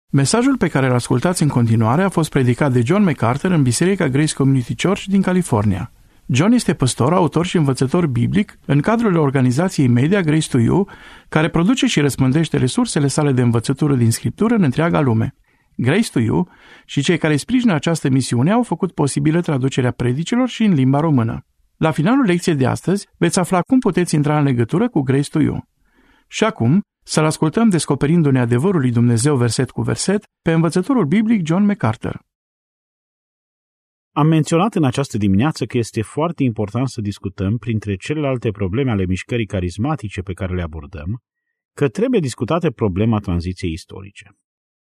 Mesajul pe care îl ascultați în continuare a fost predicat de John MacArthur în Biserica Grace Community Church din California. John este păstor, autor și învățător biblic în cadrul organizației media Grace to You, care produce și răspândește resursele sale de învățătură din Scriptură în întreaga lume. Grace to You și cei care sprijină această misiune au făcut posibilă traducerea predicilor și în limba română. La finalul lecției de astăzi veți afla cum puteți intra în legătură cu Grace to You. Și acum, să-l ascultăm descoperindu-ne adevărul lui Dumnezeu verset cu verset pe învățătorul biblic John MacArthur. Am menționat în această dimineață că este foarte important să discutăm, printre celelalte probleme ale mișcării carismatice pe care le abordăm, că trebuie discutată problema tranziției istorice.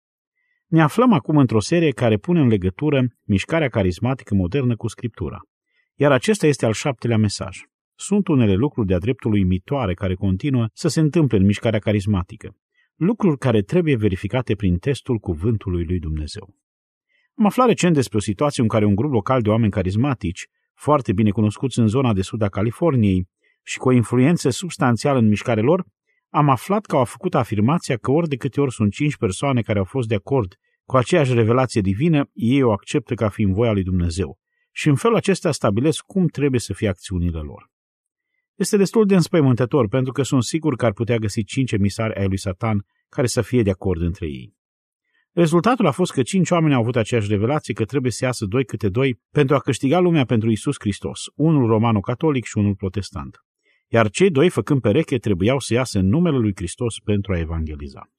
Ne aflăm acum într-o serie care pune în legătură mișcarea carismatică modernă cu Scriptura, iar acesta este al 7-lea mesaj. Sunt unele lucruri de-a dreptul uimitoare care continuă să se întâmple în mișcarea carismatică, lucruri care trebuie verificate prin testul cuvântului lui Dumnezeu. Am aflat recent despre o situație în care un grup local de oameni carismatici, foarte bine cunoscuți în zona de sud a Californiei și cu o influență substanțială în mișcarea lor, am aflat că au făcut afirmația că ori de câte ori sunt 5 persoane care au fost de acord cu aceeași revelație divină, ei o acceptă ca fiind voia lui Dumnezeu și în felul acesta stabilesc cum trebuie să fie acțiunile lor. Este destul de înspăimântător pentru că sunt sigur că ar putea găsi 5 emisari ai lui Satan care să fie de acord între ei. Rezultatul a fost că 5 oameni au avut aceeași revelație că trebuie să iasă 2 câte 2 pentru a câștiga lumea pentru Iisus Hristos, unul romano-catolic și unul protestant. Iar cei 2, făcând pereche, trebuiau să iasă în numele lui Hristos pentru a evangeliza.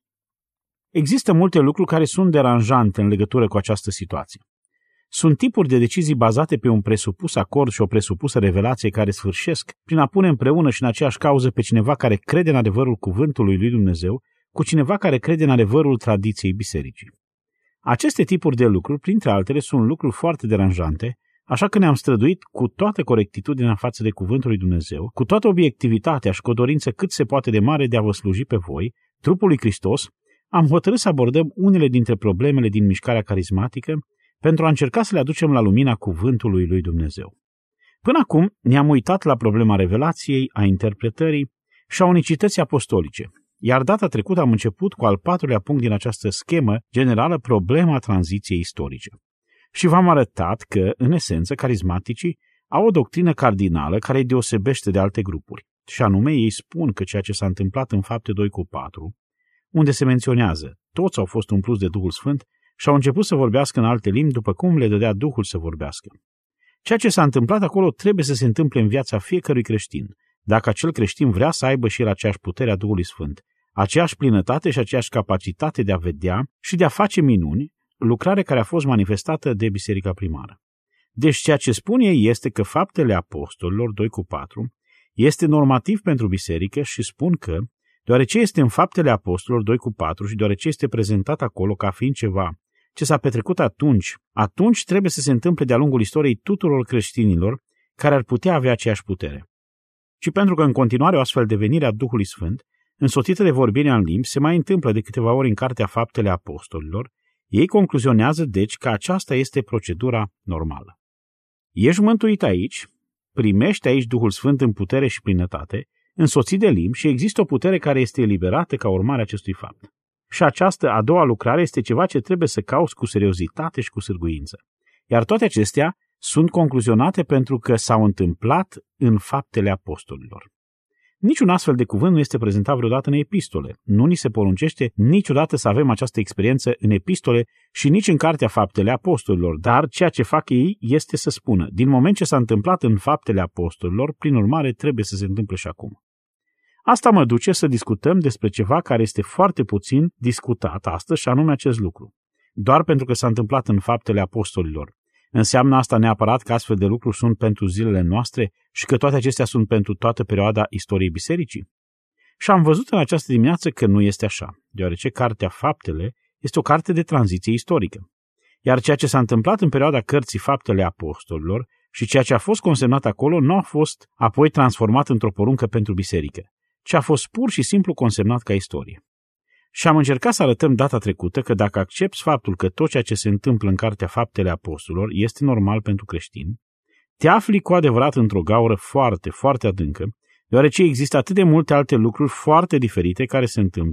Există multe lucruri care sunt deranjante în legătură cu această situație. Sunt tipuri de decizii bazate pe un presupus acord și o presupusă revelație care sfârșesc prin a pune împreună și în aceeași cauză pe cineva care crede în adevărul cuvântului lui Dumnezeu cu cineva care crede în adevărul tradiției bisericii. Aceste tipuri de lucruri, printre altele, sunt lucruri foarte deranjante, așa că ne-am străduit cu toată corectitudinea față de cuvântul lui Dumnezeu, cu toată obiectivitatea și cu o dorință cât se poate de mare de a vă sluji pe voi, trupul lui Hristos, am hotărât să abordăm unele dintre problemele din mișcarea carismatică pentru a încerca să le aducem la lumina cuvântului lui Dumnezeu. Până acum ne-am uitat la problema revelației, a interpretării și a unicității apostolice, iar data trecută am început cu al 4-lea punct din această schemă generală, problema tranziției istorice. Și v-am arătat că, în esență, carismaticii au o doctrină cardinală care îi deosebește de alte grupuri, și anume ei spun că ceea ce s-a întâmplat în Fapte 2:4, unde se menționează, toți au fost umpluți de Duhul Sfânt și au început să vorbească în alte limbi după cum le dădea Duhul să vorbească. Ceea ce s-a întâmplat acolo trebuie să se întâmple în viața fiecărui creștin, dacă acel creștin vrea să aibă și el aceeași putere a Duhului Sfânt, aceeași plinătate și aceeași capacitate de a vedea și de a face minuni, lucrare care a fost manifestată de biserica primară. Deci ceea ce spun ei este că Faptele Apostolilor 2:4 este normativ pentru biserică și spun că, deoarece este în Faptele Apostolilor 2:4 și deoarece este prezentat acolo ca fiind ceva ce s-a petrecut atunci trebuie să se întâmple de-a lungul istoriei tuturor creștinilor care ar putea avea aceeași putere. Și pentru că în continuare o astfel de venire a Duhului Sfânt, însoțită de vorbirea în limbi, se mai întâmplă de câteva ori în cartea Faptele Apostolilor, ei concluzionează deci că aceasta este procedura normală. Ești mântuit aici, primești aici Duhul Sfânt în putere și plinătate, însoțit de limbi și există o putere care este eliberată ca urmare a acestui fapt. Și această a doua lucrare este ceva ce trebuie să cauți cu seriozitate și cu sârguință. Iar toate acestea sunt concluzionate pentru că s-au întâmplat în Faptele Apostolilor. Niciun astfel de cuvânt nu este prezentat vreodată în epistole. Nu ni se poruncește niciodată să avem această experiență în epistole și nici în cartea Faptele Apostolilor, dar ceea ce fac ei este să spună, din moment ce s-a întâmplat în Faptele Apostolilor, prin urmare trebuie să se întâmple și acum. Asta mă duce să discutăm despre ceva care este foarte puțin discutat astăzi și anume acest lucru. Doar pentru că s-a întâmplat în Faptele Apostolilor. Înseamnă asta neapărat că astfel de lucruri sunt pentru zilele noastre și că toate acestea sunt pentru toată perioada istoriei bisericii? Și am văzut în această dimineață că nu este așa, deoarece cartea Faptele este o carte de tranziție istorică. Iar ceea ce s-a întâmplat în perioada cărții Faptele Apostolilor și ceea ce a fost consemnat acolo nu a fost apoi transformat într-o poruncă pentru biserică, ci a fost pur și simplu consemnat ca istorie. Și am încercat să arătăm data trecută că dacă accepți faptul că tot ceea ce se întâmplă în cartea Faptele Apostolilor este normal pentru creștini, te afli cu adevărat într-o gaură foarte, foarte adâncă, deoarece există atât de multe alte lucruri foarte diferite care se întâmplă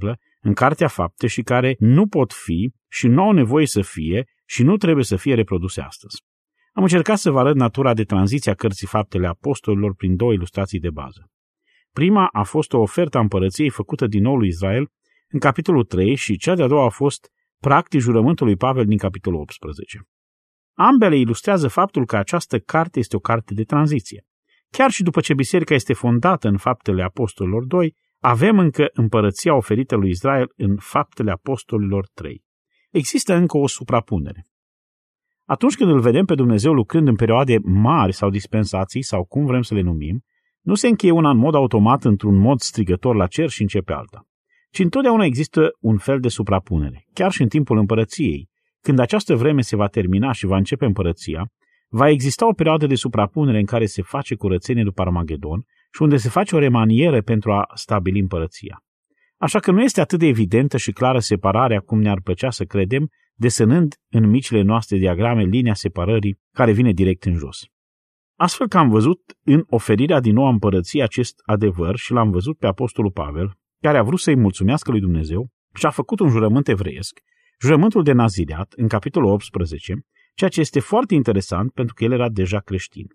în Cartea Fapte și care nu pot fi și nu au nevoie să fie și nu trebuie să fie reproduse astăzi. Am încercat să vă arăt natura de tranziție a Cărții Faptele Apostolilor prin două ilustrații de bază. Prima a fost o ofertă a împărăției făcută din nou lui Israel în capitolul 3 și cea de-a doua a fost practic jurământul lui Pavel din capitolul 18. Ambele ilustrează faptul că această carte este o carte de tranziție. Chiar și după ce biserica este fondată în Faptele Apostolilor 2, avem încă împărăția oferită lui Israel în Faptele Apostolilor 3. Există încă o suprapunere. Atunci când îl vedem pe Dumnezeu lucrând în perioade mari sau dispensații, sau cum vrem să le numim, nu se încheie una în mod automat într-un mod strigător la cer și începe alta, ci întotdeauna există un fel de suprapunere. Chiar și în timpul împărăției, când această vreme se va termina și va începe împărăția, va exista o perioadă de suprapunere în care se face curățenie după Armagedon și unde se face o remanieră pentru a stabili împărăția. Așa că nu este atât de evidentă și clară separarea cum ne-ar plăcea să credem, desenând în micile noastre diagrame linia separării care vine direct în jos. Astfel că am văzut în oferirea din nou a împărăției acest adevăr și l-am văzut pe apostolul Pavel, care a vrut să-i mulțumească lui Dumnezeu și a făcut un jurământ evreiesc, jurământul de Nazireat, în capitolul 18, ceea ce este foarte interesant pentru că el era deja creștin.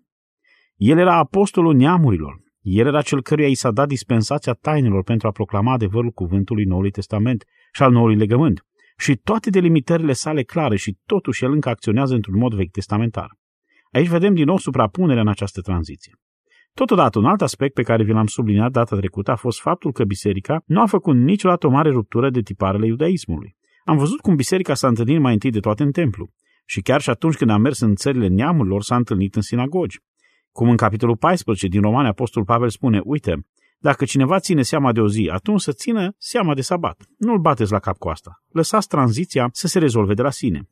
El era apostolul neamurilor, el era cel căruia i s-a dat dispensația tainelor pentru a proclama adevărul cuvântului Noului Testament și al Noului Legământ, și toate delimitările sale clare și totuși el încă acționează într-un mod vechi testamentar. Aici vedem din nou suprapunerea în această tranziție. Totodată, un alt aspect pe care vi l-am subliniat data trecută a fost faptul că biserica nu a făcut niciodată o mare ruptură de tiparele iudaismului. Am văzut cum biserica s-a întâlnit mai întâi de toate în templu și chiar și atunci când a mers în țările neamurilor s-a întâlnit în sinagogi. Cum în capitolul 14 din Romani apostolul Pavel spune, uite, dacă cineva ține seama de o zi, atunci să țină seama de sabat. Nu-l bateți la cap cu asta. Lăsați tranziția să se rezolve de la sine.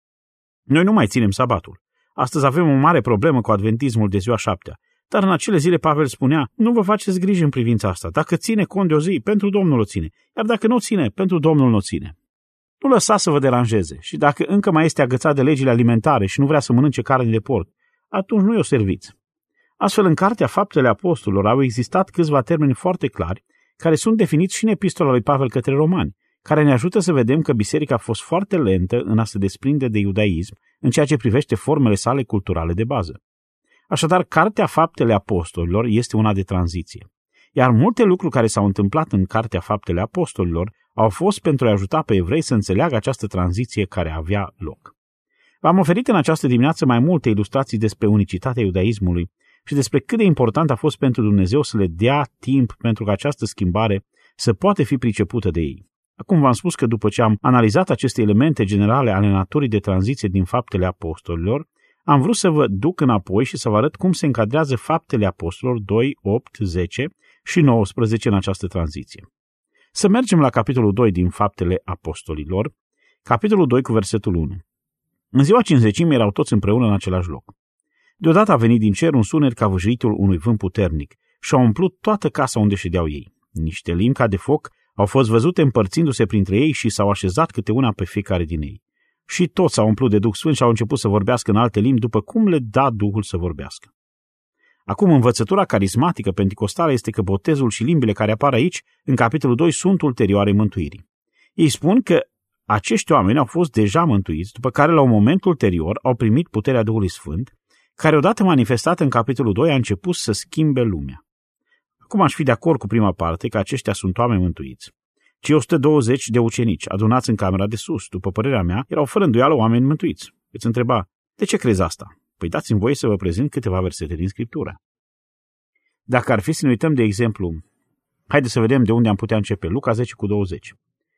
Noi nu mai ținem sabatul. Astăzi avem o mare problemă cu adventismul de ziua 7-a. Dar în acele zile Pavel spunea, nu vă faceți griji în privința asta. Dacă ține cont de o zi, pentru Domnul o ține. Iar dacă nu o ține, pentru Domnul nu o ține. Nu lăsați să vă deranjeze. Și dacă încă mai este agățat de legile alimentare și nu vrea să mănânce carne de porc, atunci nu-i o serviți. Astfel, în Cartea Faptele Apostolilor au existat câțiva termeni foarte clari, care sunt definiți și în epistola lui Pavel către romani, care ne ajută să vedem că biserica a fost foarte lentă în a se desprinde de iudaism în ceea ce privește formele sale culturale de bază. Așadar, Cartea Faptele Apostolilor este una de tranziție. Iar multe lucruri care s-au întâmplat în Cartea Faptele Apostolilor au fost pentru a ajuta pe evrei să înțeleagă această tranziție care avea loc. V-am oferit în această dimineață mai multe ilustrații despre unicitatea iudaismului și despre cât de important a fost pentru Dumnezeu să le dea timp pentru ca această schimbare să poate fi pricepută de ei. Acum v-am spus că după ce am analizat aceste elemente generale ale naturii de tranziție din Faptele Apostolilor, am vrut să vă duc înapoi și să vă arăt cum se încadrează Faptele Apostolilor 2, 8, 10 și 19 în această tranziție. Să mergem la capitolul 2 din Faptele Apostolilor, capitolul 2 cu versetul 1. În ziua Cincizecimii erau toți împreună în același loc. Deodată a venit din cer un sunet ca vâjlitul unui vânt puternic și a umplut toată casa unde ședeau ei. Niște limbi ca de foc au fost văzute împărțindu-se printre ei și s-au așezat câte una pe fiecare din ei. Și toți s-au umplut de Duh Sfânt și au început să vorbească în alte limbi după cum le da Duhul să vorbească. Acum, învățătura carismatică penticostală este că botezul și limbile care apar aici, în capitolul 2, sunt ulterioare mântuirii. Ei spun că acești oameni au fost deja mântuiți, după care la un moment ulterior au primit puterea Duhului Sfânt, care odată manifestată în capitolul 2 a început să schimbe lumea. Acum aș fi de acord cu prima parte că aceștia sunt oameni mântuiți. Cei 120 de ucenici adunați în camera de sus, după părerea mea, erau fără îndoială oameni mântuiți. Veți întreba, de ce crezi asta? Păi dați-mi voie să vă prezint câteva versete din Scriptură. Dacă ar fi să ne uităm, de exemplu, haideți să vedem de unde am putea începe, Luca 10 cu 20.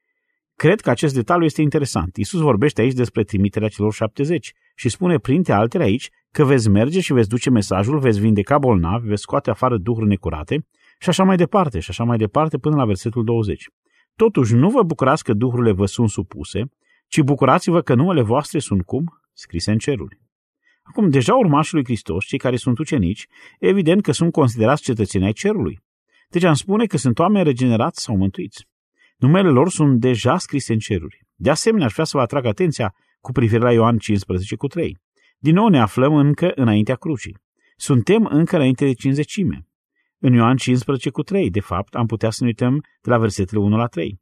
Cred că acest detaliu este interesant. Iisus vorbește aici despre trimiterea celor 70 și spune printre altele aici că veți merge și veți duce mesajul, veți vindeca bolnavi, veți scoate afară duhuri necurate și așa mai departe până la versetul 20. Totuși nu vă bucurați că duhurile vă sunt supuse, ci bucurați-vă că numele voastre sunt cum? Scrise în ceruri. Acum, deja urmașii lui Hristos, cei care sunt ucenici, evident că sunt considerați cetățeni ai cerului. Deci am spune că sunt oameni regenerați sau mântuiți. Numele lor sunt deja scrise în ceruri. De asemenea, aș vrea să vă atrag atenția cu privire la Ioan 15 cu 3. Din nou ne aflăm încă înaintea crucii. Suntem încă înainte de Cincizecime. În Ioan 15 cu 3, de fapt, am putea să ne uităm de la versetele 1 la 3.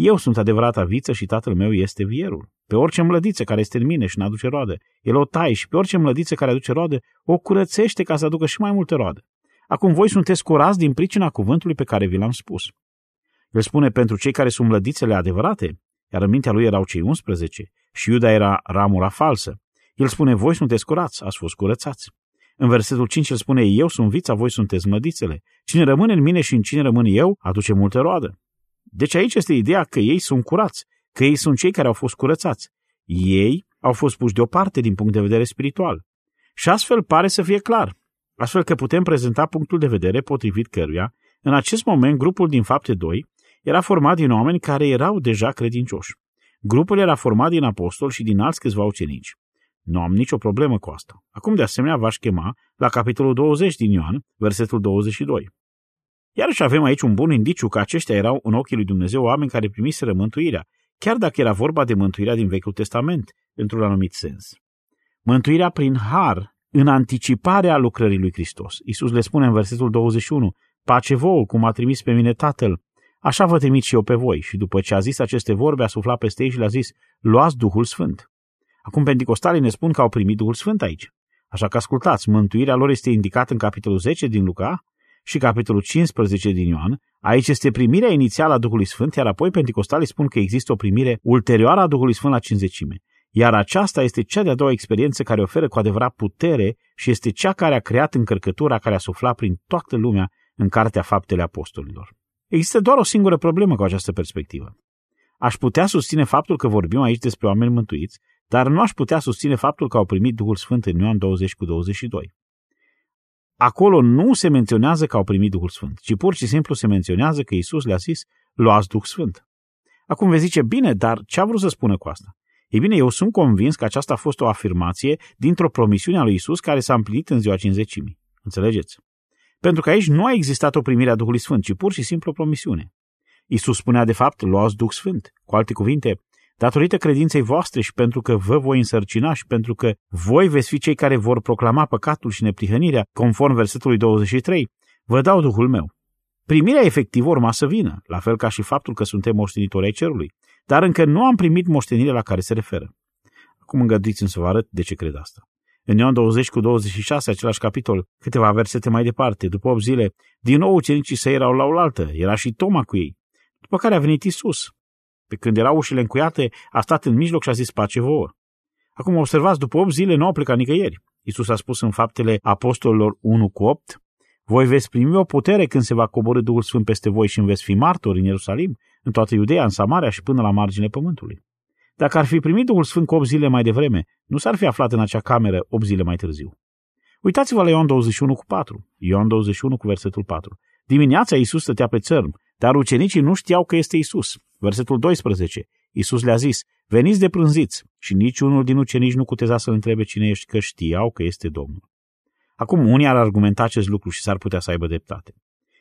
Eu sunt adevărata viță și tatăl meu este vierul. Pe orice mlădiță care este în mine și n-aduce roadă, el o taie și pe orice mlădiță care aduce roadă, o curățește ca să aducă și mai multe roadă. Acum voi sunteți curați din pricina cuvântului pe care vi l-am spus. El spune pentru cei care sunt mlădițele adevărate, iar în mintea lui erau cei 11 și Iuda era ramura falsă. El spune, voi sunteți curați, ați fost curățați. În versetul 5 el spune, eu sunt vița, voi sunteți mlădițele. Cine rămâne în mine și în cine rămân eu, aduce multe roadă. Deci aici este ideea că ei sunt curați, că ei sunt cei care au fost curățați. Ei au fost puși deoparte din punct de vedere spiritual. Și astfel pare să fie clar, astfel că putem prezenta punctul de vedere potrivit căruia, în acest moment, grupul din Fapte 2 era format din oameni care erau deja credincioși. Grupul era format din apostoli și din alți câțiva ucenici. Nu am nicio problemă cu asta. Acum, de asemenea, v-aș chema la capitolul 20 din Ioan, versetul 22. Iarăși avem aici un bun indiciu că aceștia erau în ochii lui Dumnezeu oameni care primiseră mântuirea, chiar dacă era vorba de mântuirea din Vechiul Testament, într-un anumit sens. Mântuirea prin har, în anticiparea lucrării lui Hristos. Iisus le spune în versetul 21, pace vouă, cum a trimis pe mine Tatăl, așa vă trimit și eu pe voi. Și după ce a zis aceste vorbe, a suflat peste ei și le-a zis, luați Duhul Sfânt. Acum penticostalii ne spun că au primit Duhul Sfânt aici. Așa că ascultați, mântuirea lor este indicată în capitolul 10 din Luca și capitolul 15 din Ioan. Aici este primirea inițială a Duhului Sfânt, iar apoi penticostalii spun că există o primire ulterioară a Duhului Sfânt la cinzecime. Iar aceasta este cea de-a doua experiență care oferă cu adevărat putere și este cea care a creat încărcătura care a suflat prin toată lumea în Cartea Faptele Apostolilor. Există doar o singură problemă cu această perspectivă. Aș putea susține faptul că vorbim aici despre oameni mântuiți, dar nu aș putea susține faptul că au primit Duhul Sfânt în Ioan 20:22. Acolo nu se menționează că au primit Duhul Sfânt, ci pur și simplu se menționează că Iisus le-a zis, luați Duh Sfânt. Acum vei zice, bine, dar ce a vrut să spună cu asta? Ei bine, eu sunt convins că aceasta a fost o afirmație dintr-o promisiune a lui Iisus care s-a împlinit în ziua cinzecimii. Înțelegeți? Pentru că aici nu a existat o primire a Duhului Sfânt, ci pur și simplu o promisiune. Iisus spunea de fapt, luați Duh Sfânt. Cu alte cuvinte, datorită credinței voastre și pentru că vă voi însărcina și pentru că voi veți fi cei care vor proclama păcatul și neprihănirea, conform versetului 23, vă dau Duhul meu. Primirea efectivă urma să vină, la fel ca și faptul că suntem moștenitori ai cerului, dar încă nu am primit moștenirea la care se referă. Acum îngăduiți-mi să vă arăt de ce cred asta. În Ioan 20:26, același capitol, câteva versete mai departe, după 8 zile, din nou ucenicii săi erau la oaltă, era și Toma cu ei, după care a venit Iisus. Pe când erau ușile încuiate, a stat în mijloc și a zis pace vouă. Acum observați, după 8 zile nu au plecat nicăieri. Iisus a spus în Faptele Apostolilor 1:8, voi veți primi o putere când se va coborî Duhul Sfânt peste voi și veți fi martori în Ierusalim, în toată Iudeea, în Samaria și până la marginile pământului. Dacă ar fi primit Duhul Sfânt cu 8 zile mai devreme, nu s-ar fi aflat în acea cameră 8 zile mai târziu. Uitați-vă la Ioan 21:4, Ioan 21 cu versetul 4. Dimineața Iisus stătea pe țărm, dar ucenicii nu știau că este Iisus. Versetul 12. Iisus le-a zis, veniți de prânziți, și niciunul din ucenici nu cuteza să-l întrebe cine ești, că știau că este Domnul. Acum unii ar argumenta acest lucru și s-ar putea să aibă dreptate.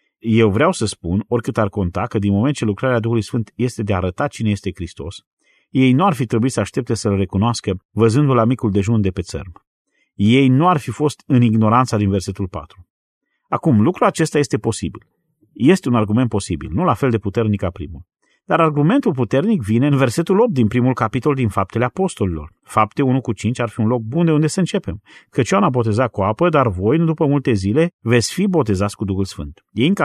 Eu vreau să spun, oricât ar conta, că din moment ce lucrarea Duhului Sfânt este de a arăta cine este Hristos, ei nu ar fi trebuit să aștepte să-l recunoască văzându-l la micul dejun de pe țărm. Ei nu ar fi fost în ignoranța din versetul 4. Acum, lucrul acesta este posibil. Este un argument posibil, nu la fel de puternic ca primul. Dar argumentul puternic vine în versetul 8 din primul capitol din Faptele Apostolilor. Fapte 1:5 ar fi un loc bun de unde să începem. Căci Ioan a botezat cu apă, dar voi, după multe zile, veți fi botezați cu Duhul Sfânt. Ei încă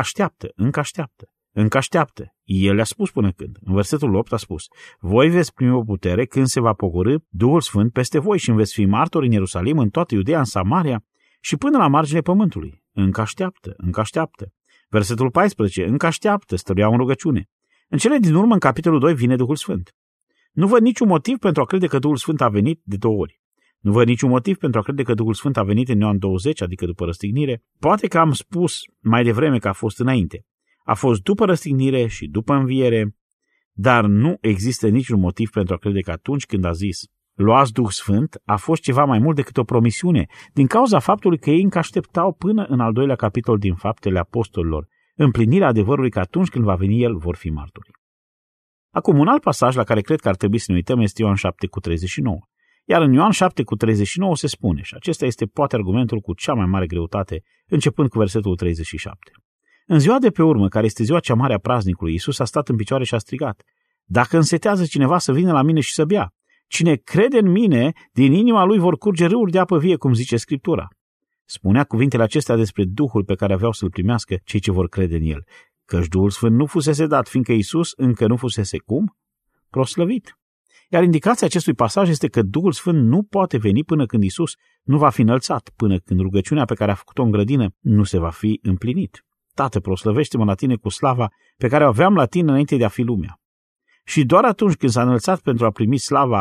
așteaptă. El le-a spus până când. În versetul 8 a spus, voi veți primi o putere când se va pogorî Duhul Sfânt peste voi și veți fi martori în Ierusalim, în toată Iudeea, în Samaria și până la marginile pământului. Încă așteaptă. Versetul 14, încă așteaptă, stăruiau în rugăciune. În cele din urmă, în capitolul 2, vine Duhul Sfânt. Nu văd niciun motiv pentru a crede că Duhul Sfânt a venit de 2 ori. Nu văd niciun motiv pentru a crede că Duhul Sfânt a venit în Ioan 20, adică după răstignire. Poate că am spus mai devreme că a fost înainte. A fost după răstignire și după înviere, dar nu există niciun motiv pentru a crede că atunci când a zis luați Duh Sfânt, a fost ceva mai mult decât o promisiune, din cauza faptului că ei încă așteptau până în al 2-lea capitol din Faptele Apostolilor, împlinirea adevărului că atunci când va veni El vor fi martori. Acum, un alt pasaj la care cred că ar trebui să ne uităm este Ioan 7:39. Iar în Ioan 7:39 se spune, și acesta este poate argumentul cu cea mai mare greutate, începând cu versetul 37. În ziua de pe urmă, care este ziua cea mare a praznicului, Iisus a stat în picioare și a strigat, Dacă însetează cineva să vină la mine și să bea. Cine crede în mine, din inima lui vor curge râuri de apă vie, cum zice Scriptura. Spunea cuvintele acestea despre Duhul pe care aveau să-l primească cei ce vor crede în el, căci Duhul Sfânt nu fusese dat, fiindcă Iisus încă nu fusese cum? Proslăvit. Iar indicația acestui pasaj este că Duhul Sfânt nu poate veni până când Iisus nu va fi înălțat, până când rugăciunea pe care a făcut-o în grădină nu se va fi împlinit. Tată, proslăvește-mă la tine cu slava pe care o aveam la tine înainte de a fi lumea. Și doar atunci când s-a înălțat pentru a primi slava,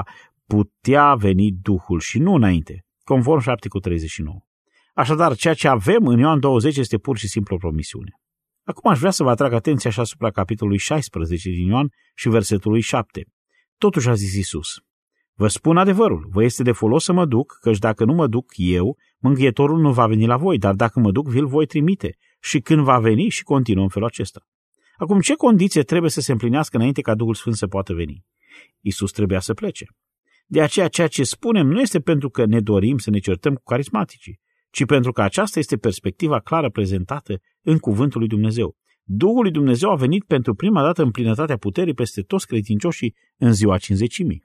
putea veni Duhul și nu înainte, conform 7:39. Așadar, ceea ce avem în Ioan 20 este pur și simplu o promisiune. Acum aș vrea să vă atrag atenția și asupra capitolului 16 din Ioan și versetului 7. Totuși a zis Iisus: vă spun adevărul, vă este de folos să mă duc, căci dacă nu mă duc eu, mângâietorul nu va veni la voi, dar dacă mă duc, vi-l voi trimite. Și când va veni, și continuă în felul acesta. Acum, ce condiție trebuie să se împlinească înainte ca Duhul Sfânt să poată veni? Iisus trebuia să plece. De aceea, ceea ce spunem nu este pentru că ne dorim să ne certăm cu carismaticii, ci pentru că aceasta este perspectiva clară prezentată în Cuvântul lui Dumnezeu. Duhul lui Dumnezeu a venit pentru prima dată în plinătatea puterii peste toți credincioșii în ziua Cincizecimii.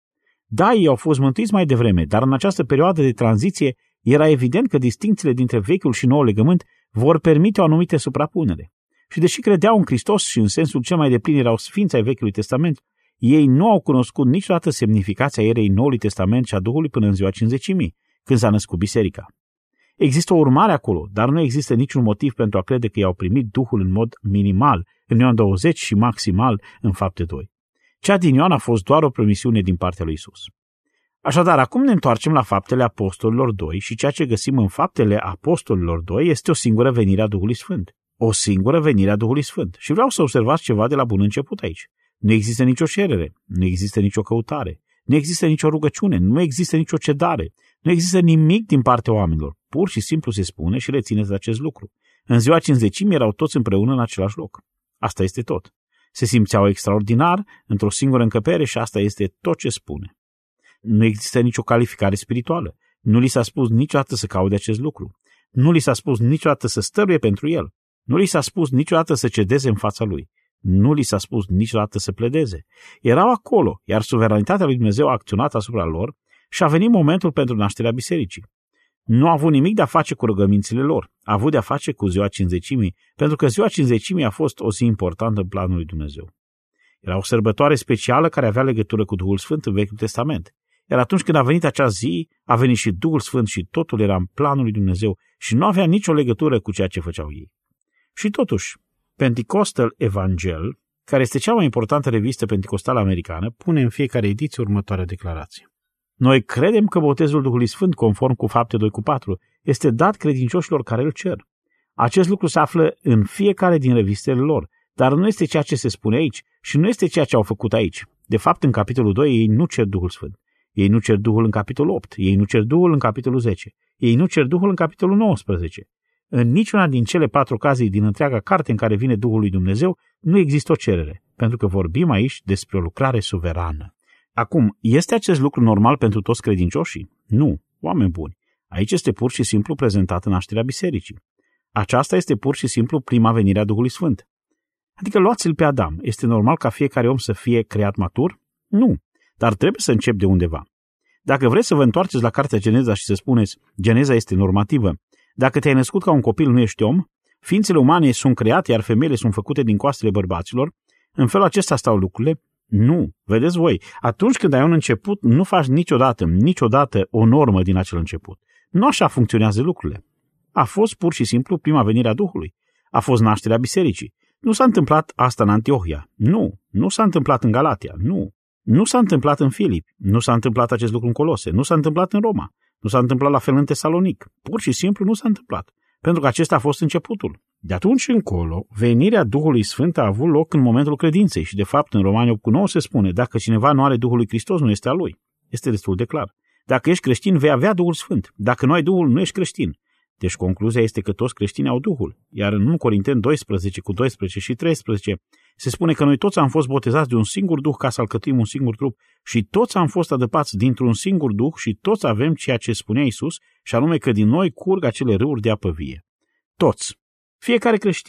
Da, ei au fost mântuiți mai devreme, dar în această perioadă de tranziție era evident că distincțiile dintre vechiul și noul legământ vor permite o anumită suprapunere. Și deși credeau în Hristos și în sensul cel mai deplin erau sfinți ai Vechiului Testament, ei nu au cunoscut niciodată semnificația erei Noului Testament și a Duhului până în ziua Cincizecimii, când s-a născut biserica. Există o urmare acolo, dar nu există niciun motiv pentru a crede că i-au primit Duhul în mod minimal în Ioan 20 și maximal în Fapte 2. Cea din Ioan a fost doar o promisiune din partea lui Iisus. Așadar, acum ne întoarcem la Faptele Apostolilor 2 și ceea ce găsim în Faptele Apostolilor 2 este o singură venire a Duhului Sfânt. O singură venire a Duhului Sfânt. Și vreau să observați ceva de la bun început aici. Nu există nicio cerere, nu există nicio căutare, nu există nicio rugăciune, nu există nicio cedare, nu există nimic din partea oamenilor. Pur și simplu se spune și rețineți de acest lucru. În ziua Cincizecimii erau toți împreună în același loc. Asta este tot. Se simțeau extraordinar într-o singură încăpere și asta este tot ce spune. Nu există nicio calificare spirituală. Nu li s-a spus niciodată să caute acest lucru. Nu li s-a spus niciodată să stăruie pentru el. Nu li s-a spus niciodată să cedeze în fața lui. Nu li s-a spus niciodată să pledeze. Erau acolo, iar suveranitatea lui Dumnezeu a acționat asupra lor și a venit momentul pentru nașterea bisericii. Nu a avut nimic de a face cu rugămințile lor. A avut de a face cu ziua Cincizecimii, pentru că ziua Cincizecimii a fost o zi importantă în planul lui Dumnezeu. Era o sărbătoare specială care avea legătură cu Duhul Sfânt în Vechiul Testament. Iar atunci când a venit acea zi, a venit și Duhul Sfânt și totul era în planul lui Dumnezeu și nu avea nicio legătură cu ceea ce făceau ei. Și totuși, Pentecostal Evangel, care este cea mai importantă revistă pentecostală americană, pune în fiecare ediție următoarea declarație. Noi credem că botezul Duhului Sfânt, conform cu Fapte 2:4, este dat credincioșilor care îl cer. Acest lucru se află în fiecare din revistele lor, dar nu este ceea ce se spune aici și nu este ceea ce au făcut aici. De fapt, în capitolul 2 ei nu cer Duhul Sfânt. Ei nu cer Duhul în capitolul 8, ei nu cer Duhul în capitolul 10, ei nu cer Duhul în capitolul 19. În niciuna din cele 4 ocazii din întreaga carte în care vine Duhul lui Dumnezeu nu există o cerere, pentru că vorbim aici despre o lucrare suverană. Acum, este acest lucru normal pentru toți credincioșii? Nu, oameni buni. Aici este pur și simplu prezentată nașterea bisericii. Aceasta este pur și simplu prima venire a Duhului Sfânt. Adică luați-l pe Adam. Este normal ca fiecare om să fie creat matur? Nu, dar trebuie să încep de undeva. Dacă vreți să vă întoarceți la cartea Geneza și să spuneți, Geneza este normativă, dacă te-ai născut ca un copil nu ești om, ființele umane sunt create, iar femeile sunt făcute din coastele bărbaților, în felul acesta stau lucrurile? Nu, vedeți voi, atunci când ai un început, nu faci niciodată o normă din acel început. Nu așa funcționează lucrurile. A fost pur și simplu prima venire a Duhului. A fost nașterea bisericii. Nu s-a întâmplat asta în Antiohia. Nu s-a întâmplat în Galatia. Nu s-a întâmplat în Filipi. Nu s-a întâmplat acest lucru în Colose. Nu s-a întâmplat în Roma. Nu s-a întâmplat la fel în Tesalonic. Pur și simplu nu s-a întâmplat. Pentru că acesta a fost începutul. De atunci încolo, venirea Duhului Sfânt a avut loc în momentul credinței și, de fapt, în Romani 8:9 se spune, dacă cineva nu are Duhul lui Hristos, nu este al lui. Este destul de clar. Dacă ești creștin, vei avea Duhul Sfânt. Dacă nu ai Duhul, nu ești creștin. Deci concluzia este că toți creștinii au Duhul. Iar în 1 Corinteni 12:12 și 13 se spune că noi toți am fost botezați de un singur Duh ca să alcătuim un singur trup și toți am fost adăpați dintr-un singur Duh și toți avem ceea ce spunea Iisus, și anume că din noi curg acele râuri de apă vie. Toți. Fiecare creștin.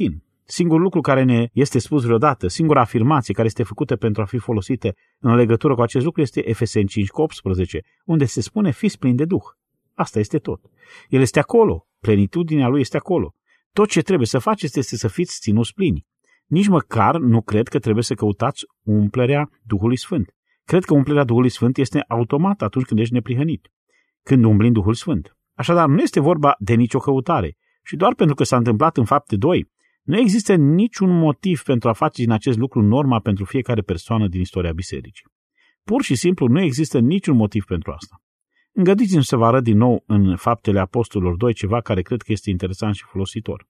Singurul lucru care ne este spus vreodată, singura afirmație care este făcută pentru a fi folosită în legătură cu acest lucru este Efeseni 5:18, unde se spune fiți plini de Duh. Asta este tot. El este acolo, plenitudinea lui este acolo. Tot ce trebuie să faceți este să fiți ținuți plini. Nici măcar nu cred că trebuie să căutați umplerea Duhului Sfânt. Cred că umplerea Duhului Sfânt este automată atunci când ești neprihănit, când umbli în Duhul Sfânt. Așadar, nu este vorba de nicio căutare. Și doar pentru că s-a întâmplat în Fapte 2, nu există niciun motiv pentru a face din acest lucru norma pentru fiecare persoană din istoria bisericii. Pur și simplu nu există niciun motiv pentru asta. Îngăduiți-mi să vă arăt din nou în Faptele Apostolilor 2 ceva care cred că este interesant și folositor.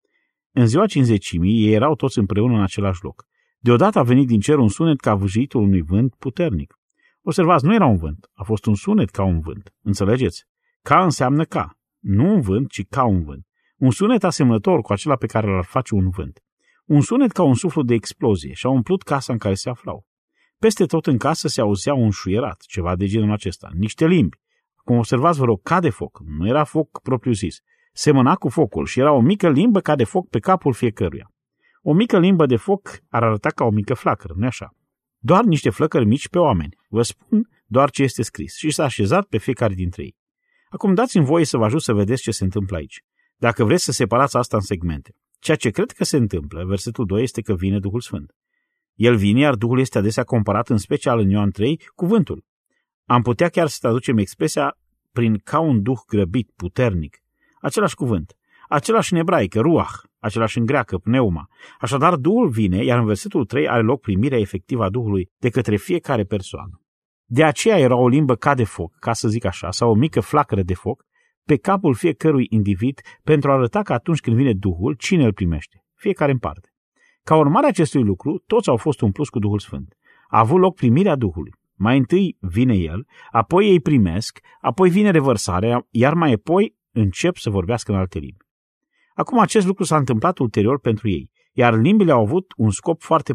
În ziua Cincizecimii, ei erau toți împreună în același loc. Deodată a venit din cer un sunet ca vâjitul unui vânt puternic. Observați, nu era un vânt, a fost un sunet ca un vânt. Înțelegeți? Ca înseamnă ca. Nu un vânt, ci ca un vânt. Un sunet asemănător cu acela pe care l-ar face un vânt. Un sunet ca un suflu de explozie și a umplut casa în care se aflau. Peste tot în casă se auzea un șuierat, ceva de genul acesta, niște limbi. Cum observați, vă rog, ca de foc. Nu era foc propriu-zis. Semăna cu focul și era o mică limbă ca de foc pe capul fiecăruia. O mică limbă de foc ar arăta ca o mică flacără, nu-i așa? Doar niște flăcări mici pe oameni. Vă spun doar ce este scris și s-a așezat pe fiecare dintre ei. Acum dați-mi voie să vă ajut să vedeți ce se întâmplă aici. Dacă vreți să separați asta în segmente. Ceea ce cred că se întâmplă, versetul 2, este că vine Duhul Sfânt. El vine, iar Duhul este adesea comparat, în special în Ioan 3, cuvântul. Am putea chiar să traducem expresia prin ca un duh grăbit, puternic. Același cuvânt. Același în ebraică, ruach, același în greacă, pneuma. Așadar, Duhul vine, iar în versetul 3 are loc primirea efectivă a Duhului de către fiecare persoană. De aceea era o limbă ca de foc, ca să zic așa, sau o mică flacără de foc, pe capul fiecărui individ, pentru a arăta că atunci când vine Duhul, cine îl primește? Fiecare în parte. Ca urmare a acestui lucru, toți au fost umpluți cu Duhul Sfânt. A avut loc primirea Duhului. Mai întâi vine El, apoi ei primesc, apoi vine revărsarea, iar mai apoi încep să vorbească în alte limbi. Acum acest lucru s-a întâmplat ulterior pentru ei, iar limbile au avut un scop foarte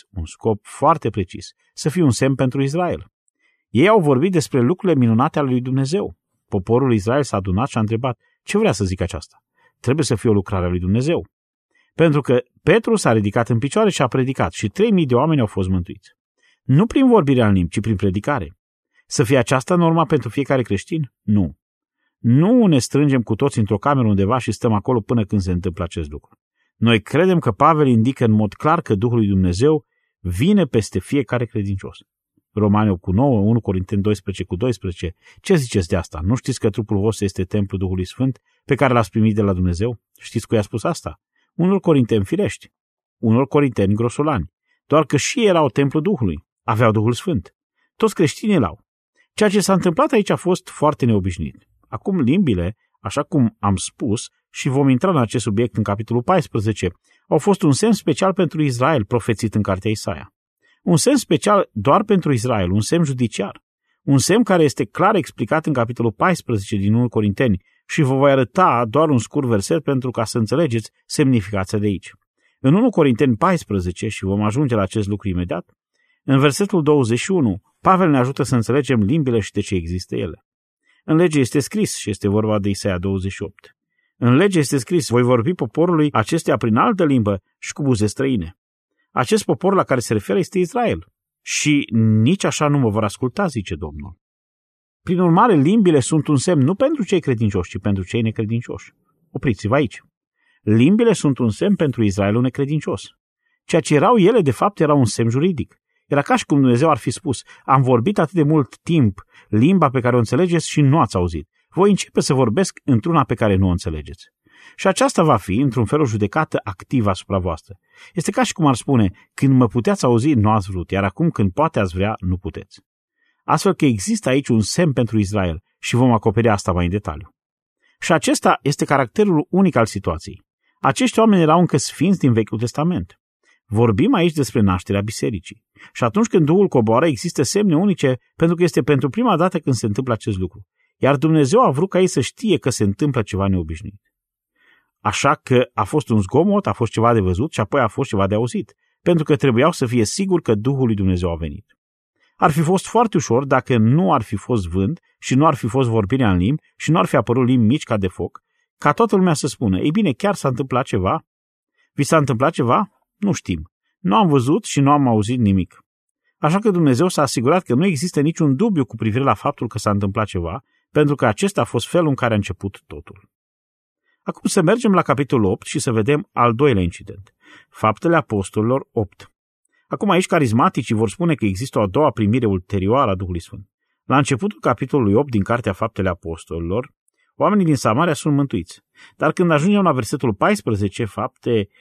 precis, să fie un semn pentru Israel. Ei au vorbit despre lucrurile minunate ale lui Dumnezeu. Poporul Israel s-a adunat și a întrebat, ce vrea să zic aceasta? Trebuie să fie o lucrare a lui Dumnezeu. Pentru că Petru s-a ridicat în picioare și a predicat și 3000 de oameni au fost mântuiți. Nu prin vorbirea în limbi, ci prin predicare. Să fie aceasta norma pentru fiecare creștin? Nu. Nu ne strângem cu toți într-o cameră undeva și stăm acolo până când se întâmplă acest lucru. Noi credem că Pavel indică în mod clar că Duhul lui Dumnezeu vine peste fiecare credincios. Romani 8:9, 1 Corinteni 12:12. Ce ziceți de asta? Nu știți că trupul vostru este templul Duhului Sfânt pe care l-ați primit de la Dumnezeu? Știți cui a spus asta? Unor corinteni firești, unor corinteni grosolani. Doar că și ei erau templul Duhului. Aveau Duhul Sfânt. Toți creștinii l-au. Ceea ce s-a întâmplat aici a fost foarte neobișnuit. Acum limbile, așa cum am spus și vom intra în acest subiect în capitolul 14, au fost un semn special pentru Israel profețit în cartea Isaia. Un semn special doar pentru Israel, un semn judiciar. Un semn care este clar explicat în capitolul 14 din 1 Corinteni și vă voi arăta doar un scurt verset pentru ca să înțelegeți semnificația de aici. În 1 Corinteni 14, și vom ajunge la acest lucru imediat, în versetul 21, Pavel ne ajută să înțelegem limbile și de ce există ele. În lege este scris, și este vorba de Isaia 28. În lege este scris, voi vorbi poporului acestea prin altă limbă și cu buze străine. Acest popor la care se referă este Israel. Și nici așa nu mă vor asculta, zice Domnul. Prin urmare, limbile sunt un semn nu pentru cei credincioși, ci pentru cei necredincioși. Opriți-vă aici. Limbile sunt un semn pentru Israelul necredincios. Ceea ce erau ele, de fapt, era un semn juridic. Era ca și cum Dumnezeu ar fi spus, am vorbit atât de mult timp limba pe care o înțelegeți și nu ați auzit. Voi începe să vorbesc într-una pe care nu o înțelegeți. Și aceasta va fi, într-un fel, o judecată activă asupra voastră. Este ca și cum ar spune, când mă puteați auzi, nu ați vrut, iar acum când poate ați vrea, nu puteți. Astfel că există aici un semn pentru Israel și vom acoperi asta mai în detaliu. Și acesta este caracterul unic al situației. Acești oameni erau încă sfinți din Vechiul Testament. Vorbim aici despre nașterea bisericii. Și atunci când Duhul coboară, există semne unice, pentru că este pentru prima dată când se întâmplă acest lucru. Iar Dumnezeu a vrut ca ei să știe că se întâmplă ceva neobișnuit. Așa că a fost un zgomot, a fost ceva de văzut și apoi a fost ceva de auzit, pentru că trebuiau să fie siguri că Duhul lui Dumnezeu a venit. Ar fi fost foarte ușor dacă nu ar fi fost vânt și nu ar fi fost vorbirea în limbi și nu ar fi apărut limbi mici ca de foc, ca toată lumea să spună, ei bine, chiar s-a întâmplat ceva? Vi s-a întâmplat ceva? Nu știm. Nu am văzut și nu am auzit nimic. Așa că Dumnezeu s-a asigurat că nu există niciun dubiu cu privire la faptul că s-a întâmplat ceva, pentru că acesta a fost felul în care a început totul. Acum să mergem la capitolul 8 și să vedem al doilea incident. Faptele Apostolilor 8. Acum aici carismaticii vor spune că există o a doua primire ulterioară a Duhului Sfânt. La începutul capitolului 8 din Cartea Faptele Apostolilor, oamenii din Samaria sunt mântuiți. Dar când ajungem la versetul 14, Fapte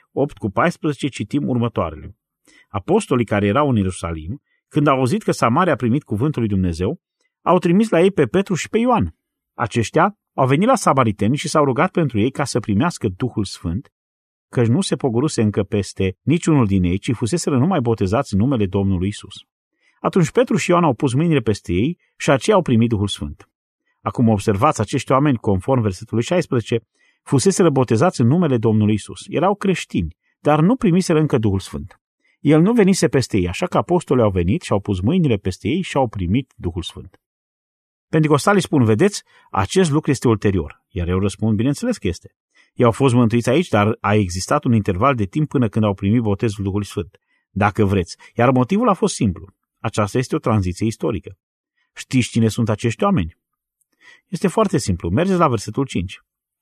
8:14, citim următoarele. Apostolii care erau în Ierusalim, când au auzit că Samaria a primit cuvântul lui Dumnezeu, au trimis la ei pe Petru și pe Ioan. Aceștia au venit la samariteni și s-au rugat pentru ei ca să primească Duhul Sfânt, căci nu se pogoruse încă peste niciunul din ei, ci fuseseră numai botezați în numele Domnului Isus. Atunci Petru și Ioan au pus mâinile peste ei și aceia au primit Duhul Sfânt. Acum observați, acești oameni, conform versetului 16, fuseseră botezați în numele Domnului Isus. Erau creștini, dar nu primiseră încă Duhul Sfânt. El nu venise peste ei, așa că apostolii au venit și au pus mâinile peste ei și au primit Duhul Sfânt. Penticostalii spun, vedeți, acest lucru este ulterior. Iar eu răspund, bineînțeles că este. Ei au fost mântuiți aici, dar a existat un interval de timp până când au primit botezul Duhului Sfânt, dacă vreți. Iar motivul a fost simplu. Aceasta este o tranziție istorică. Știți cine sunt acești oameni? Este foarte simplu. Mergeți la versetul 5.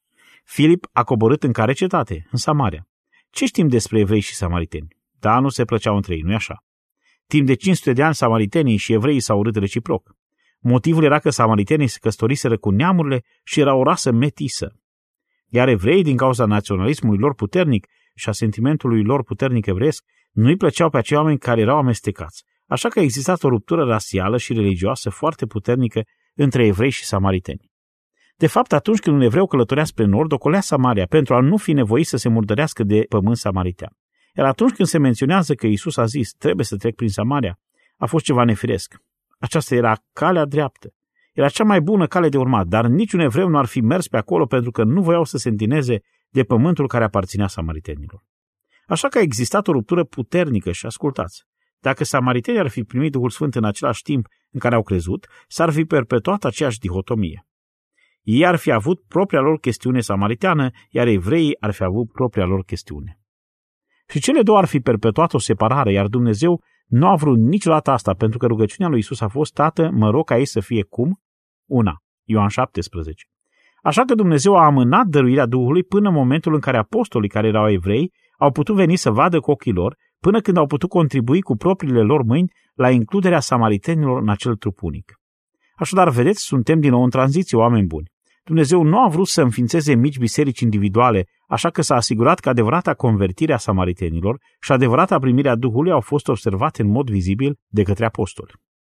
Filip a coborât în care cetate? În Samaria. Ce știm despre evrei și samariteni? Da, nu se plăceau între ei, nu-i așa? Timp de 500 de ani, samaritenii și evreii s-au urât reciproc. Motivul era că samaritenii se căsătoriseră cu neamurile și era o rasă metisă. Iar evreii, din cauza naționalismului lor puternic și a sentimentului lor puternic evreiesc, nu-i plăceau pe acei oameni care erau amestecați. Așa că a existat o ruptură rasială și religioasă foarte puternică între evrei și samariteni. De fapt, atunci când un evreu călătorea spre nord, ocolea Samaria pentru a nu fi nevoit să se murdărească de pământ samaritean. Iar atunci când se menționează că Iisus a zis, trebuie să trec prin Samaria, a fost ceva nefiresc. Aceasta era calea dreaptă. Era cea mai bună cale de urmat, dar niciun evreu nu ar fi mers pe acolo pentru că nu voiau să se întineze de pământul care aparținea samaritenilor. Așa că a existat o ruptură puternică și ascultați. Dacă samaritenii ar fi primit Duhul Sfânt în același timp în care au crezut, s-ar fi perpetuat aceeași dihotomie. Ei ar fi avut propria lor chestiune samariteană, iar evreii ar fi avut propria lor chestiune. Și cele două ar fi perpetuat o separare, iar Dumnezeu nu a vrut niciodată asta, pentru că rugăciunea lui Isus a fost, Tată, mă rog ca ei să fie cum? Una. Ioan 17. Așa că Dumnezeu a amânat dăruirea Duhului până în momentul în care apostolii care erau evrei au putut veni să vadă cu ochii lor, până când au putut contribui cu propriile lor mâini la includerea samaritenilor în acel trup unic. Așadar, vedeți, suntem din nou în tranziție, oameni buni. Dumnezeu nu a vrut să înființeze mici biserici individuale, așa că s-a asigurat că adevărata convertire a samaritenilor și adevărata primire a Duhului au fost observate în mod vizibil de către apostoli.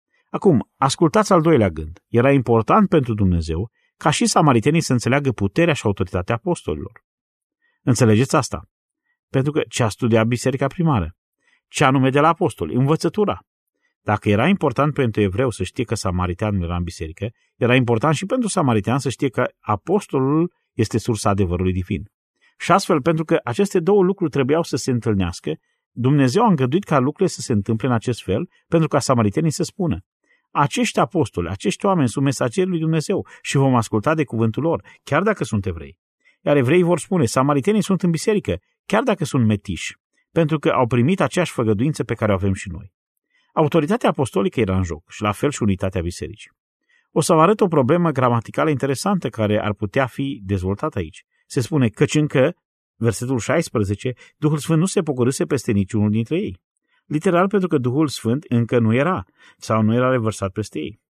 Acum, ascultați al doilea gând. Era important pentru Dumnezeu ca și samaritenii să înțeleagă puterea și autoritatea apostolilor. Înțelegeți asta? Pentru că ce a studiat biserica primară? Ce anume de la apostoli? Învățătura. Dacă era important pentru evreu să știe că samariteanul era în biserică, era important și pentru samaritean să știe că apostolul este sursa adevărului divin. Și astfel, pentru că aceste două lucruri trebuiau să se întâlnească, Dumnezeu a îngăduit ca lucrurile să se întâmple în acest fel, pentru ca samaritenii să spună: acești apostoli, acești oameni sunt mesagerii lui Dumnezeu și vom asculta de cuvântul lor, chiar dacă sunt evrei. Iar evreii vor spune: samaritenii sunt în biserică, chiar dacă sunt metiși, pentru că au primit aceeași făgăduință pe care o avem și noi. Autoritatea apostolică era în joc și la fel și unitatea bisericii. O să vă arăt o problemă gramaticală interesantă care ar putea fi dezvoltată aici. Se spune căci încă, versetul 16, Duhul Sfânt nu se pogorâse peste niciunul dintre ei. Literal, pentru că Duhul Sfânt încă nu era sau nu era revărsat peste ei.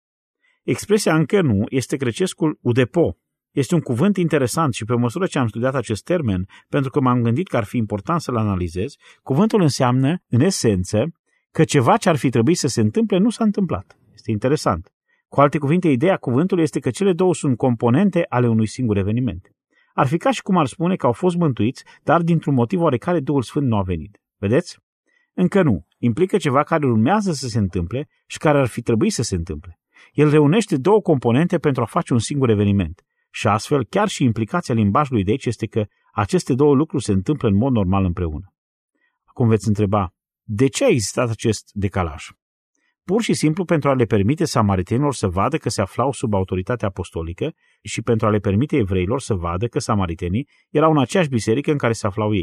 Expresia încă nu este grecescul udepo. Este un cuvânt interesant și pe măsură ce am studiat acest termen, pentru că m-am gândit că ar fi important să-l analizez, cuvântul înseamnă, în esență, că ceva ce ar fi trebuit să se întâmple nu s-a întâmplat. Este interesant. Cu alte cuvinte, ideea cuvântului este că cele două sunt componente ale unui singur eveniment. Ar fi ca și cum ar spune că au fost mântuiți, dar dintr-un motiv oarecare Duhul Sfânt nu a venit. Vedeți? Încă nu. Implică ceva care urmează să se întâmple și care ar fi trebuit să se întâmple. El reunește două componente pentru a face un singur eveniment. Și astfel, chiar și implicația limbajului de aici este că aceste două lucruri se întâmplă în mod normal împreună. Acum veți întreba, de ce a existat acest decalaj? Pur și simplu pentru a le permite samaritenilor să vadă că se aflau sub autoritatea apostolică și pentru a le permite evreilor să vadă că samaritenii erau în aceeași biserică în care se aflau ei.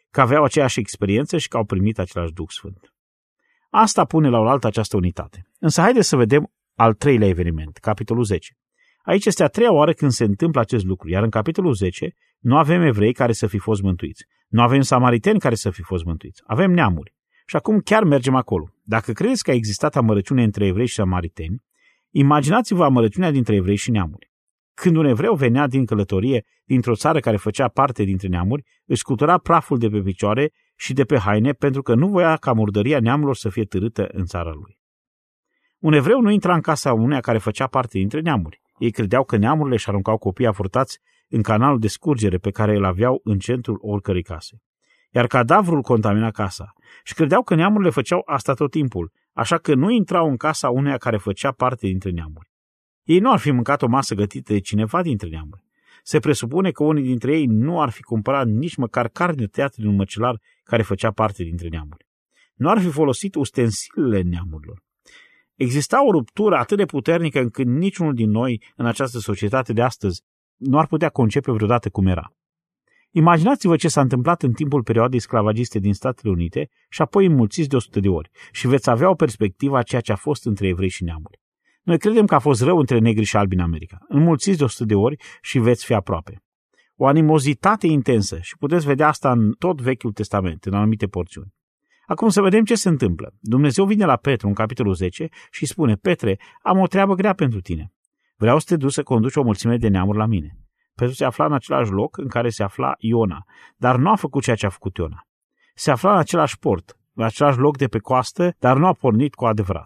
că aveau aceeași experiență și că au primit același Duh Sfânt. Asta pune la oaltă această unitate. Însă haideți să vedem al treilea eveniment, capitolul 10. Aici este a treia oară când se întâmplă acest lucru, iar în capitolul 10 nu avem evrei care să fi fost mântuiți, nu avem samariteni care să fi fost mântuiți, avem neamuri. Și acum chiar mergem acolo. Dacă credeți că a existat amărăciune între evrei și samariteni, imaginați-vă amărăciunea dintre evrei și neamuri. Când un evreu venea din călătorie dintr-o țară care făcea parte dintre neamuri, își scutura praful de pe picioare și de pe haine pentru că nu voia ca murdăria neamurilor să fie târâtă în țara lui. Un evreu nu intra în casa uneia care făcea parte dintre neamuri. Ei credeau că neamurile își aruncau copiii afurtați în canalul de scurgere pe care îl aveau în centrul oricărei case. Iar cadavrul contamina casa. Și credeau că neamurile făceau asta tot timpul, așa că nu intrau în casa uneia care făcea parte dintre neamuri. Ei nu ar fi mâncat o masă gătită de cineva dintre neamuri. Se presupune că unii dintre ei nu ar fi cumpărat nici măcar carne tăiată din un măcelar care făcea parte dintre neamuri. Nu ar fi folosit ustensilele neamurilor. Exista o ruptură atât de puternică încât niciunul din noi în această societate de astăzi nu ar putea concepe vreodată cum era. Imaginați-vă ce s-a întâmplat în timpul perioadei sclavagiste din Statele Unite și apoi înmulțiți de 100 de ori și veți avea o perspectivă a ceea ce a fost între evrei și neamuri. Noi credem că a fost rău între negri și albi în America. Înmulțiți de 100 de ori și veți fi aproape. O animozitate intensă și puteți vedea asta în tot Vechiul Testament, în anumite porțiuni. Acum să vedem ce se întâmplă. Dumnezeu vine la Petru în capitolul 10 și spune: Petre, am o treabă grea pentru tine. Vreau să te duci să conduci o mulțime de neamuri la mine. Petru se afla în același loc în care se afla Iona, dar nu a făcut ceea ce a făcut Iona. Se afla în același port, în același loc de pe coastă, dar nu a pornit cu adevărat.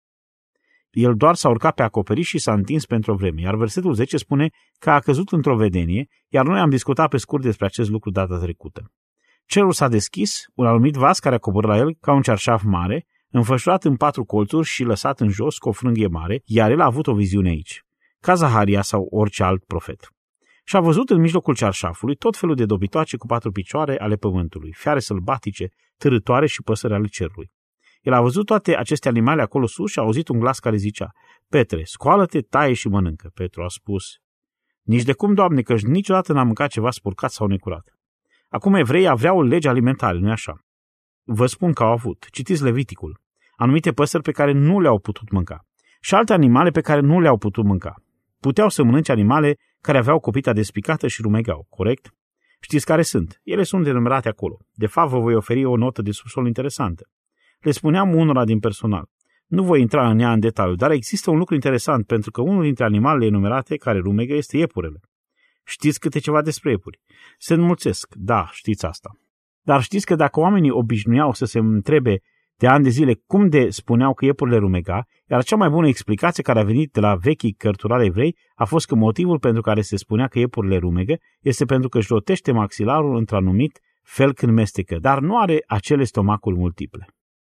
El doar s-a urcat pe acoperiș și s-a întins pentru o vreme, iar versetul 10 spune că a căzut într-o vedenie, iar noi am discutat pe scurt despre acest lucru data trecută. Cerul s-a deschis, un anumit vas care a coborât la el ca un cearșaf mare, înfășurat în 4 colțuri și lăsat în jos cu o frânghie mare, iar el a avut o viziune aici, ca Zaharia sau orice alt profet. Și a văzut în mijlocul cearșafului tot felul de dobitoace cu 4 picioare ale pământului, fiare sălbatice, târătoare și păsări ale cerului. El a văzut toate aceste animale acolo sus și a auzit un glas care zicea: Petre, scoală-te, taie și mănâncă. Petru a spus: Nici de cum, Doamne, căci niciodată n-am mâncat ceva spurcat sau necurat. Acum evreii aveau legi alimentare, nu-i așa? Vă spun că au avut. Citiți Leviticul. Anumite păsări pe care nu le-au putut mânca și alte animale pe care nu le-au putut mânca. Puteau să mănânce animale care aveau copita despicată și rumegau, corect? Știți care sunt? Ele sunt denumerate acolo. De fapt, vă voi oferi o notă de subsol interesantă. Le spuneam unora din personal. Nu voi intra în ea în detaliu, dar există un lucru interesant, pentru că unul dintre animalele enumerate care rumegă este iepurele. Știți câte ceva despre iepuri? Se înmulțesc, da, știți asta. Dar știți că dacă oamenii obișnuiau să se întrebe de ani de zile cum de spuneau că iepurile rumega, iar cea mai bună explicație care a venit de la vechii cărturari evrei a fost că motivul pentru care se spunea că iepurile rumegă este pentru că își rotește maxilarul într-anumit fel când mestecă, dar nu are acele stomacuri multiple.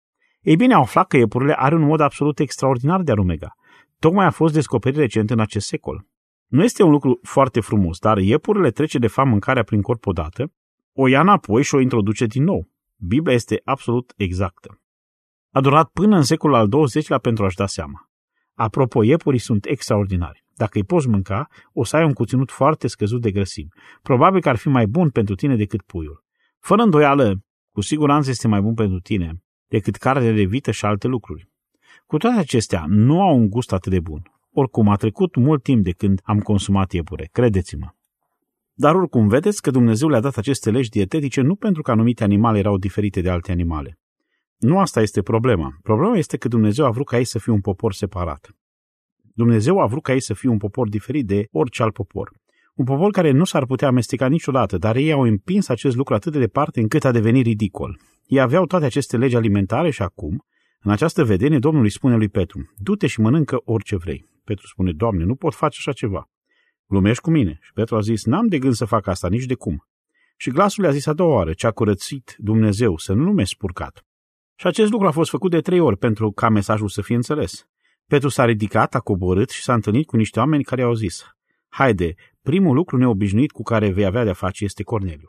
Ei bine, au aflat că iepurile are un mod absolut extraordinar de a rumega. Tocmai a fost descoperit recent în acest secol. Nu este un lucru foarte frumos, dar iepurile trece de fapt mâncarea prin corp odată, o ia înapoi și o introduce din nou. Biblia este absolut exactă. A durat până în secolul al XX-lea pentru a-și da seama. Apropo, iepurii sunt extraordinari. Dacă îi poți mânca, o să ai un conținut foarte scăzut de grăsimi. Probabil că ar fi mai bun pentru tine decât puiul. Fără îndoială, cu siguranță este mai bun pentru tine decât carne de vită și alte lucruri. Cu toate acestea, nu au un gust atât de bun. Oricum, a trecut mult timp de când am consumat iepure, credeți-mă. Dar oricum, vedeți că Dumnezeu le-a dat aceste legi dietetice nu pentru că anumite animale erau diferite de alte animale. Nu asta este problema. Problema este că Dumnezeu a vrut ca ei să fie un popor separat. Dumnezeu a vrut ca ei să fie un popor diferit de orice alt popor. Un popor care nu s-ar putea amesteca niciodată, dar ei au împins acest lucru atât de departe încât a devenit ridicol. Ei aveau toate aceste legi alimentare și acum, în această vedenie, Domnul îi spune lui Petru: du-te și mănâncă orice vrei. Petru spune: Doamne, nu pot face așa ceva. Glumești cu mine? Și Petru a zis: n-am de gând să fac asta, nici de cum. Și glasul i-a zis a doua oară: ce a curățit Dumnezeu, să nu numesc spurcat. Și acest lucru a fost făcut de 3 ori pentru ca mesajul să fie înțeles. Petru s-a ridicat, a coborât și s-a întâlnit cu niște oameni care i-au zis: haide, primul lucru neobișnuit cu care vei avea de-a face este Corneliu.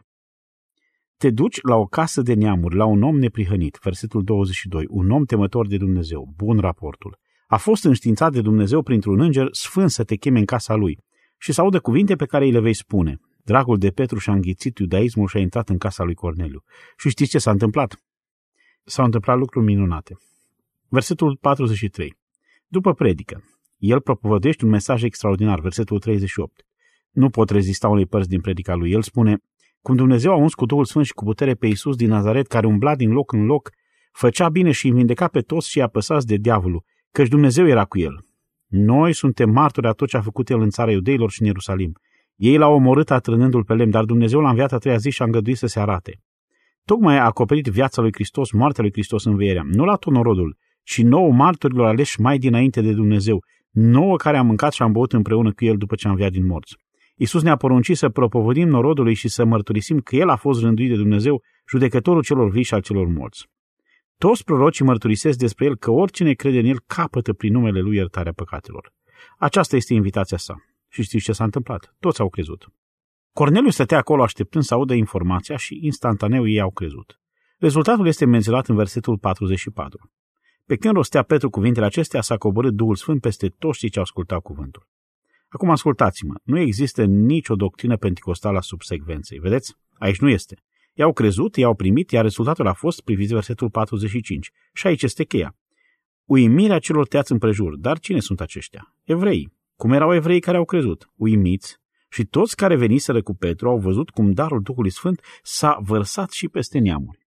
Te duci la o casă de neamuri, la un om neprihănit, versetul 22, un om temător de Dumnezeu, bun raportul. A fost înștiințat de Dumnezeu printr-un înger sfânt să te cheme în casa lui și să audă cuvinte pe care îi le vei spune. Dragul de Petru și-a înghițit iudaismul și a intrat în casa lui Corneliu. Și știți ce s-a întâmplat? S-au întâmplat lucruri minunate. Versetul 43. După predică, el propovăduiește un mesaj extraordinar, versetul 38. Nu pot rezista unei părți din predica lui. El spune: cum Dumnezeu a uns cu Duhul Sfânt și cu putere pe Iisus din Nazaret, care umbla din loc în loc, făcea bine și îi vindeca pe toți și apăsați de diavolul, căci Dumnezeu era cu el. Noi suntem martori a tot ce a făcut el în țara iudeilor și în Ierusalim. Ei l-au omorât atrănându-l pe lemn, dar Dumnezeu l-a înviat a treia zi și a îngăduit să se arate. Tocmai a acoperit viața lui Hristos, moartea lui Hristos, învierea, nu la tot norodul, ci nouă martorilor aleși mai dinainte de Dumnezeu, nouă care am mâncat și am băut împreună cu el după ce a înviat din morți. Iisus ne-a poruncit să propovădim norodului și să mărturisim că el a fost rânduit de Dumnezeu, judecătorul celor vii și al celor morți. Toți prorocii mărturisesc despre el că oricine crede în el capătă prin numele lui iertarea păcatelor. Aceasta este invitația sa. Și știți ce s-a întâmplat? Toți au crezut. Corneliu stătea acolo așteptând să audă informația și instantaneu ei au crezut. Rezultatul este menționat în versetul 44. Pe când rostea Petru cuvintele acestea, s-a coborât Duhul Sfânt peste toți cei ce ascultau cuvântul. Acum ascultați-mă, nu există nicio doctrină penticostală a subsecvenței. Vedeți? Aici nu este. I-au crezut, i-au primit, iar rezultatul a fost, priviți versetul 45. Și aici este cheia. Uimirea celor tăiați împrejur. Dar cine sunt aceștia? Evrei. Cum erau evreii care au crezut? Uimiți. Și toți care veniseră cu Petru au văzut cum darul Duhului Sfânt s-a vărsat și peste neamuri.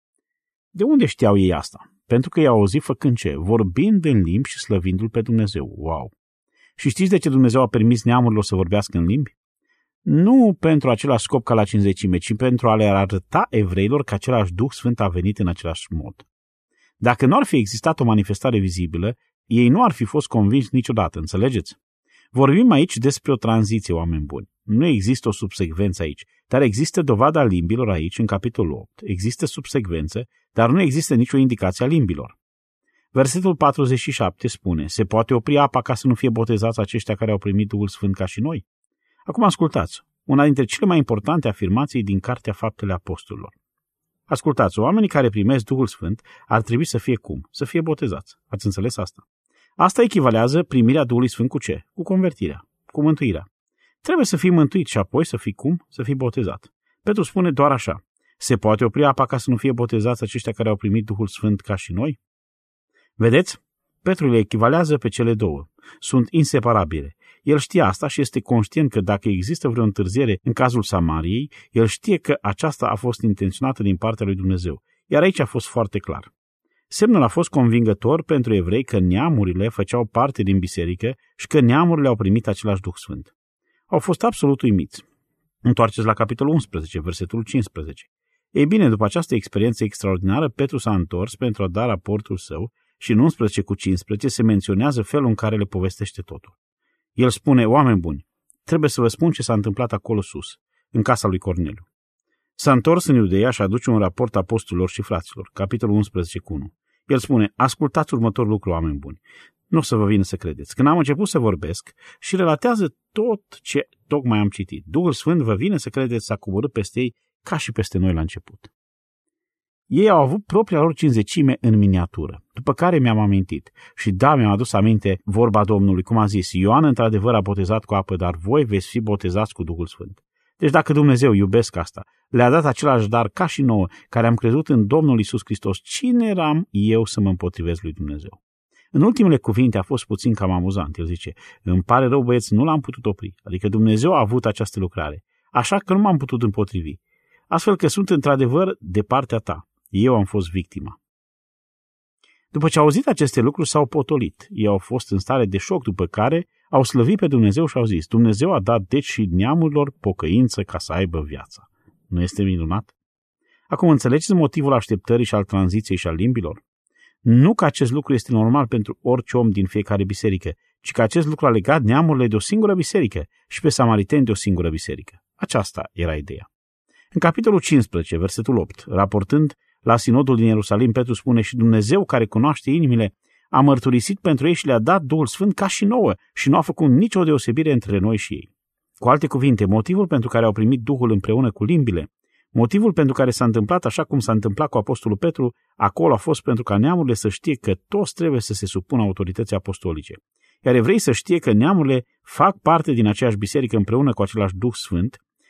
De unde știau ei asta? Pentru că i-au auzit făcând ce? Vorbind în limbi și slăvindu-L pe Dumnezeu. Wow! Și știți de ce Dumnezeu a permis neamurilor să vorbească în limbi? Nu pentru același scop ca la Cincizecime, ci pentru a le arăta evreilor că același Duh Sfânt a venit în același mod. Dacă nu ar fi existat o manifestare vizibilă, ei nu ar fi fost convinși niciodată, înțelegeți? Vorbim aici despre o tranziție, oameni buni. Nu există o subsecvență aici, dar există dovada limbilor aici, în capitolul 8. Există subsecvență, dar nu există nicio indicație a limbilor. Versetul 47 spune: se poate opri apa ca să nu fie botezați aceștia care au primit Duhul Sfânt ca și noi? Acum ascultați, una dintre cele mai importante afirmații din Cartea Faptele Apostolilor. Ascultați, oamenii care primesc Duhul Sfânt ar trebui să fie cum? Să fie botezați. Ați înțeles asta? Asta echivalează primirea Duhului Sfânt cu ce? Cu convertirea, cu mântuirea. Trebuie să fii mântuit și apoi să fii cum? Să fii botezat. Petru spune doar așa: se poate opri apa ca să nu fie botezați aceștia care au primit Duhul Sfânt ca și noi? Vedeți? Petru le echivalează pe cele două. Sunt inseparabile. El știe asta și este conștient că dacă există vreo întârziere în cazul Samariei, el știe că aceasta a fost intenționată din partea lui Dumnezeu. Iar aici a fost foarte clar. Semnul a fost convingător pentru evrei că neamurile făceau parte din biserică și că neamurile au primit același Duh Sfânt. Au fost absolut uimiți. Întoarceți la capitolul 11, versetul 15. Ei bine, după această experiență extraordinară, Petru s-a întors pentru a da raportul său și în 11:15 se menționează felul în care le povestește totul. El spune: oameni buni, trebuie să vă spun ce s-a întâmplat acolo sus, în casa lui Corneliu. S-a întors în Iudeea și aduce un raport apostolilor și fraților, capitolul 11:1. El spune: ascultați următorul lucru, oameni buni. Nu o să vă vină să credeți. Când am început să vorbesc și relatează tot ce tocmai am citit, Duhul Sfânt vă vine să credeți s-a coborât peste ei ca și peste noi la început. Ei au avut propria lor cinzecime în miniatură, după care mi-am amintit. Și da, mi-am adus aminte vorba Domnului, cum a zis: Ioan într-adevăr a botezat cu apă, dar voi veți fi botezați cu Duhul Sfânt. Deci dacă Dumnezeu, iubesc asta, le-a dat același dar ca și nouă, care am crezut în Domnul Iisus Hristos, cine eram eu să mă împotrivesc lui Dumnezeu? În ultimele cuvinte a fost puțin cam amuzant. El zice: îmi pare rău, băieți, nu l-am putut opri. Adică Dumnezeu a avut această lucrare, așa că nu m-am putut împotrivi. Astfel că sunt într-adevăr de partea ta. Eu am fost victima. După ce au auzit aceste lucruri, s-au potolit. Ei au fost în stare de șoc, după care au slăvit pe Dumnezeu și au zis: Dumnezeu a dat deci și neamurilor pocăință ca să aibă viața. Nu este minunat? Acum înțelegeți motivul așteptării și al tranziției și al limbilor? Nu că acest lucru este normal pentru orice om din fiecare biserică, ci că acest lucru a legat neamurile de o singură biserică și pe samariteni de o singură biserică. Aceasta era ideea. În capitolul 15, versetul 8, raportând la sinodul din Ierusalim, Petru spune: și Dumnezeu, care cunoaște inimile, a mărturisit pentru ei și le-a dat Duhul Sfânt ca și nouă și nu a făcut nicio deosebire între noi și ei. Cu alte cuvinte, motivul pentru care au primit Duhul împreună cu limbile, motivul pentru care s-a întâmplat așa cum s-a întâmplat cu apostolul Petru, acolo a fost pentru ca neamurile să știe că toți trebuie să se supună autorității apostolice. Iar evreii să știe că neamurile fac parte din aceeași biserică împreună cu același Duh Sfânt,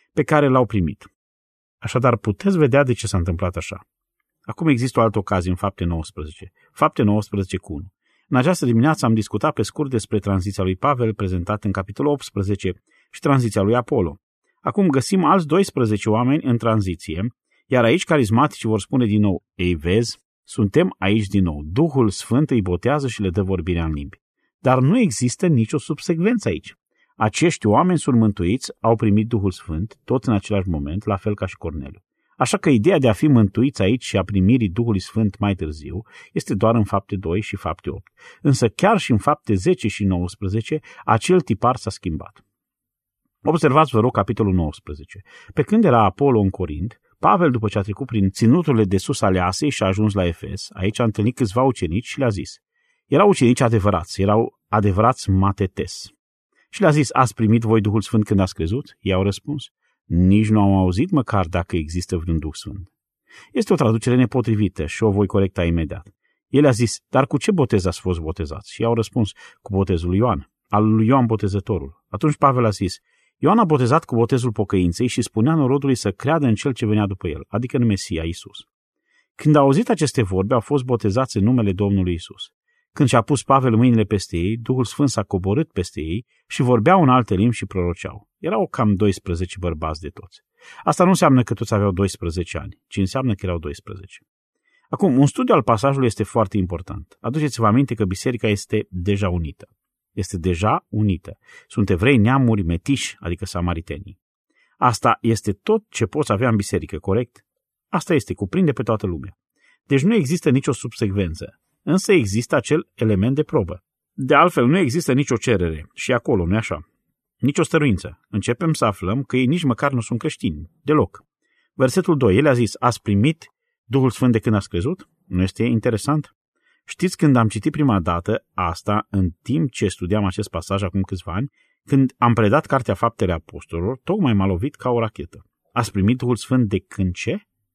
pe care l-au primit. Așadar, puteți vedea de ce s-a întâmplat așa. Acum există o altă ocazie în Fapte 19. Fapte 19:1. În această dimineață am discutat pe scurt despre tranziția lui Pavel, prezentată în capitolul 18, și tranziția lui Apollo. Acum găsim alți 12 oameni în tranziție, iar aici carismaticii vor spune din nou: ei, vezi, suntem aici din nou. Duhul Sfânt îi botează și le dă vorbirea în limbi. Dar nu există nicio subsecvență aici. Acești oameni sunt mântuiți, au primit Duhul Sfânt, tot în același moment, la fel ca și Corneliu. Așa că ideea de a fi mântuiți aici și a primirii Duhului Sfânt mai târziu este doar în Fapte 2 și Fapte 8. Însă chiar și în Fapte 10 și 19, acel tipar s-a schimbat. Observați, vă rog, capitolul 19. Pe când era Apollo în Corint, Pavel, după ce a trecut prin ținuturile de sus ale Asiei și a ajuns la Efes, aici a întâlnit câțiva ucenici și le-a zis: erau ucenici adevărați, erau adevărați matetes. Și le-a zis: ați primit voi Duhul Sfânt când ați crezut? Ei au răspuns: nici nu am auzit măcar dacă există vreun Duh Sfânt. Este o traducere nepotrivită și o voi corecta imediat. El a zis: dar cu ce botez ați fost botezați? Și i-au răspuns: cu botezul lui Ioan, al lui Ioan Botezătorul. Atunci Pavel a zis: Ioan a botezat cu botezul pocăinței și spunea norodului să creadă în cel ce venea după el, adică în Mesia Iisus. Când au auzit aceste vorbe, au fost botezați în numele Domnului Iisus. Când și-a pus Pavel mâinile peste ei, Duhul Sfânt s-a coborât peste ei și vorbeau în alte limbi și proroceau. Erau cam 12 bărbați de toți. Asta nu înseamnă că toți aveau 12 ani, ci înseamnă că erau 12. Acum, un studiu al pasajului este foarte important. Aduceți-vă aminte că biserica este deja unită. Este deja unită. Sunt evrei, neamuri, metiși, adică samaritenii. Asta este tot ce poți avea în biserică, corect? Asta este, cuprinde pe toată lumea. Deci nu există nicio subsecvență, însă există acel element de probă. De altfel, nu există nicio cerere și acolo, nu-i așa? Nicio stăruință. Începem să aflăm că ei nici măcar nu sunt creștini, deloc. Versetul 2, el a zis: ați primit Duhul Sfânt de când ați crezut? Nu este interesant? Știți, când am citit prima dată asta, în timp ce studiam acest pasaj acum câțiva ani, când am predat Cartea Faptele Apostolilor, tocmai m-a lovit ca o rachetă. Ați primit Duhul Sfânt de când ce?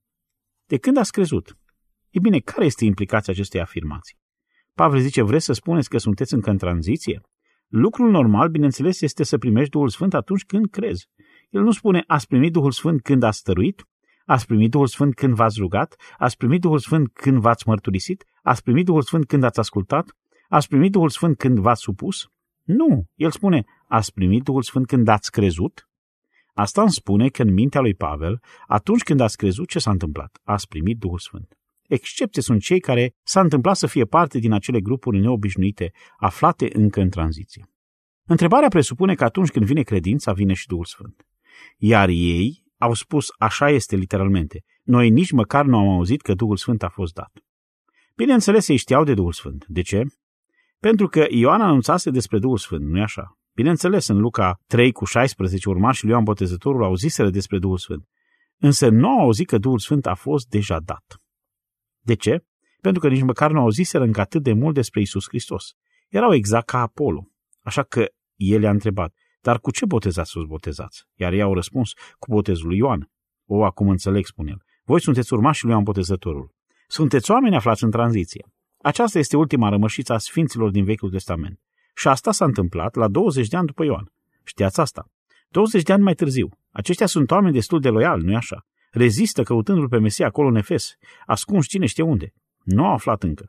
De când ați crezut? E bine, care este implicația acestei afirmații? Pavel zice: vreți să spuneți că sunteți încă în tranziție? Lucrul normal, bineînțeles, este să primești Duhul Sfânt atunci când crezi. El nu spune: ați primit Duhul Sfânt când ați stăruit? Ați primit Duhul Sfânt când v-ați rugat? Ați primit Duhul Sfânt când v-ați mărturisit? Ați primit Duhul Sfânt când ați ascultat? Ați primit Duhul Sfânt când v-ați supus? Nu, el spune: ați primit Duhul Sfânt când ați crezut? Asta îmi spune că în mintea lui Pavel, atunci când ați crezut, ce s-a întâmplat? Ați primit Duhul Sfânt. Excepție sunt cei care s-a întâmplat să fie parte din acele grupuri neobișnuite, aflate încă în tranziție. Întrebarea presupune că atunci când vine credința, vine și Duhul Sfânt. Iar ei au spus: așa este literalmente. Noi nici măcar nu am auzit că Duhul Sfânt a fost dat. Bineînțeles, ei știau de Duhul Sfânt. De ce? Pentru că Ioan anunțase despre Duhul Sfânt, nu-i așa? Bineînțeles, în Luca 3:16, urmașii lui Ioan Botezătorul auziseră despre Duhul Sfânt. Însă nu au auzit că Duhul Sfânt a fost deja dat. De ce? Pentru că nici măcar nu auziseră încă atât de mult despre Iisus Hristos. Erau exact ca Apollo. Așa că el i-a întrebat: dar cu ce botez ați fost botezați? Iar ei au răspuns: cu botezul lui Ioan. O, acum înțeleg, spune el. Voi sunteți urmașii lui Ioan Botezătorul. Sunteți oameni aflați în tranziție. Aceasta este ultima rămășiță a sfinților din Vechiul Testament. Și asta s-a întâmplat la 20 de ani după Ioan. Știați asta? 20 de ani mai târziu. Aceștia sunt oameni destul de loiali, nu-i așa? Rezistă căutându-l pe Mesia acolo în Efes, ascuns cine știe unde. Nu au aflat încă.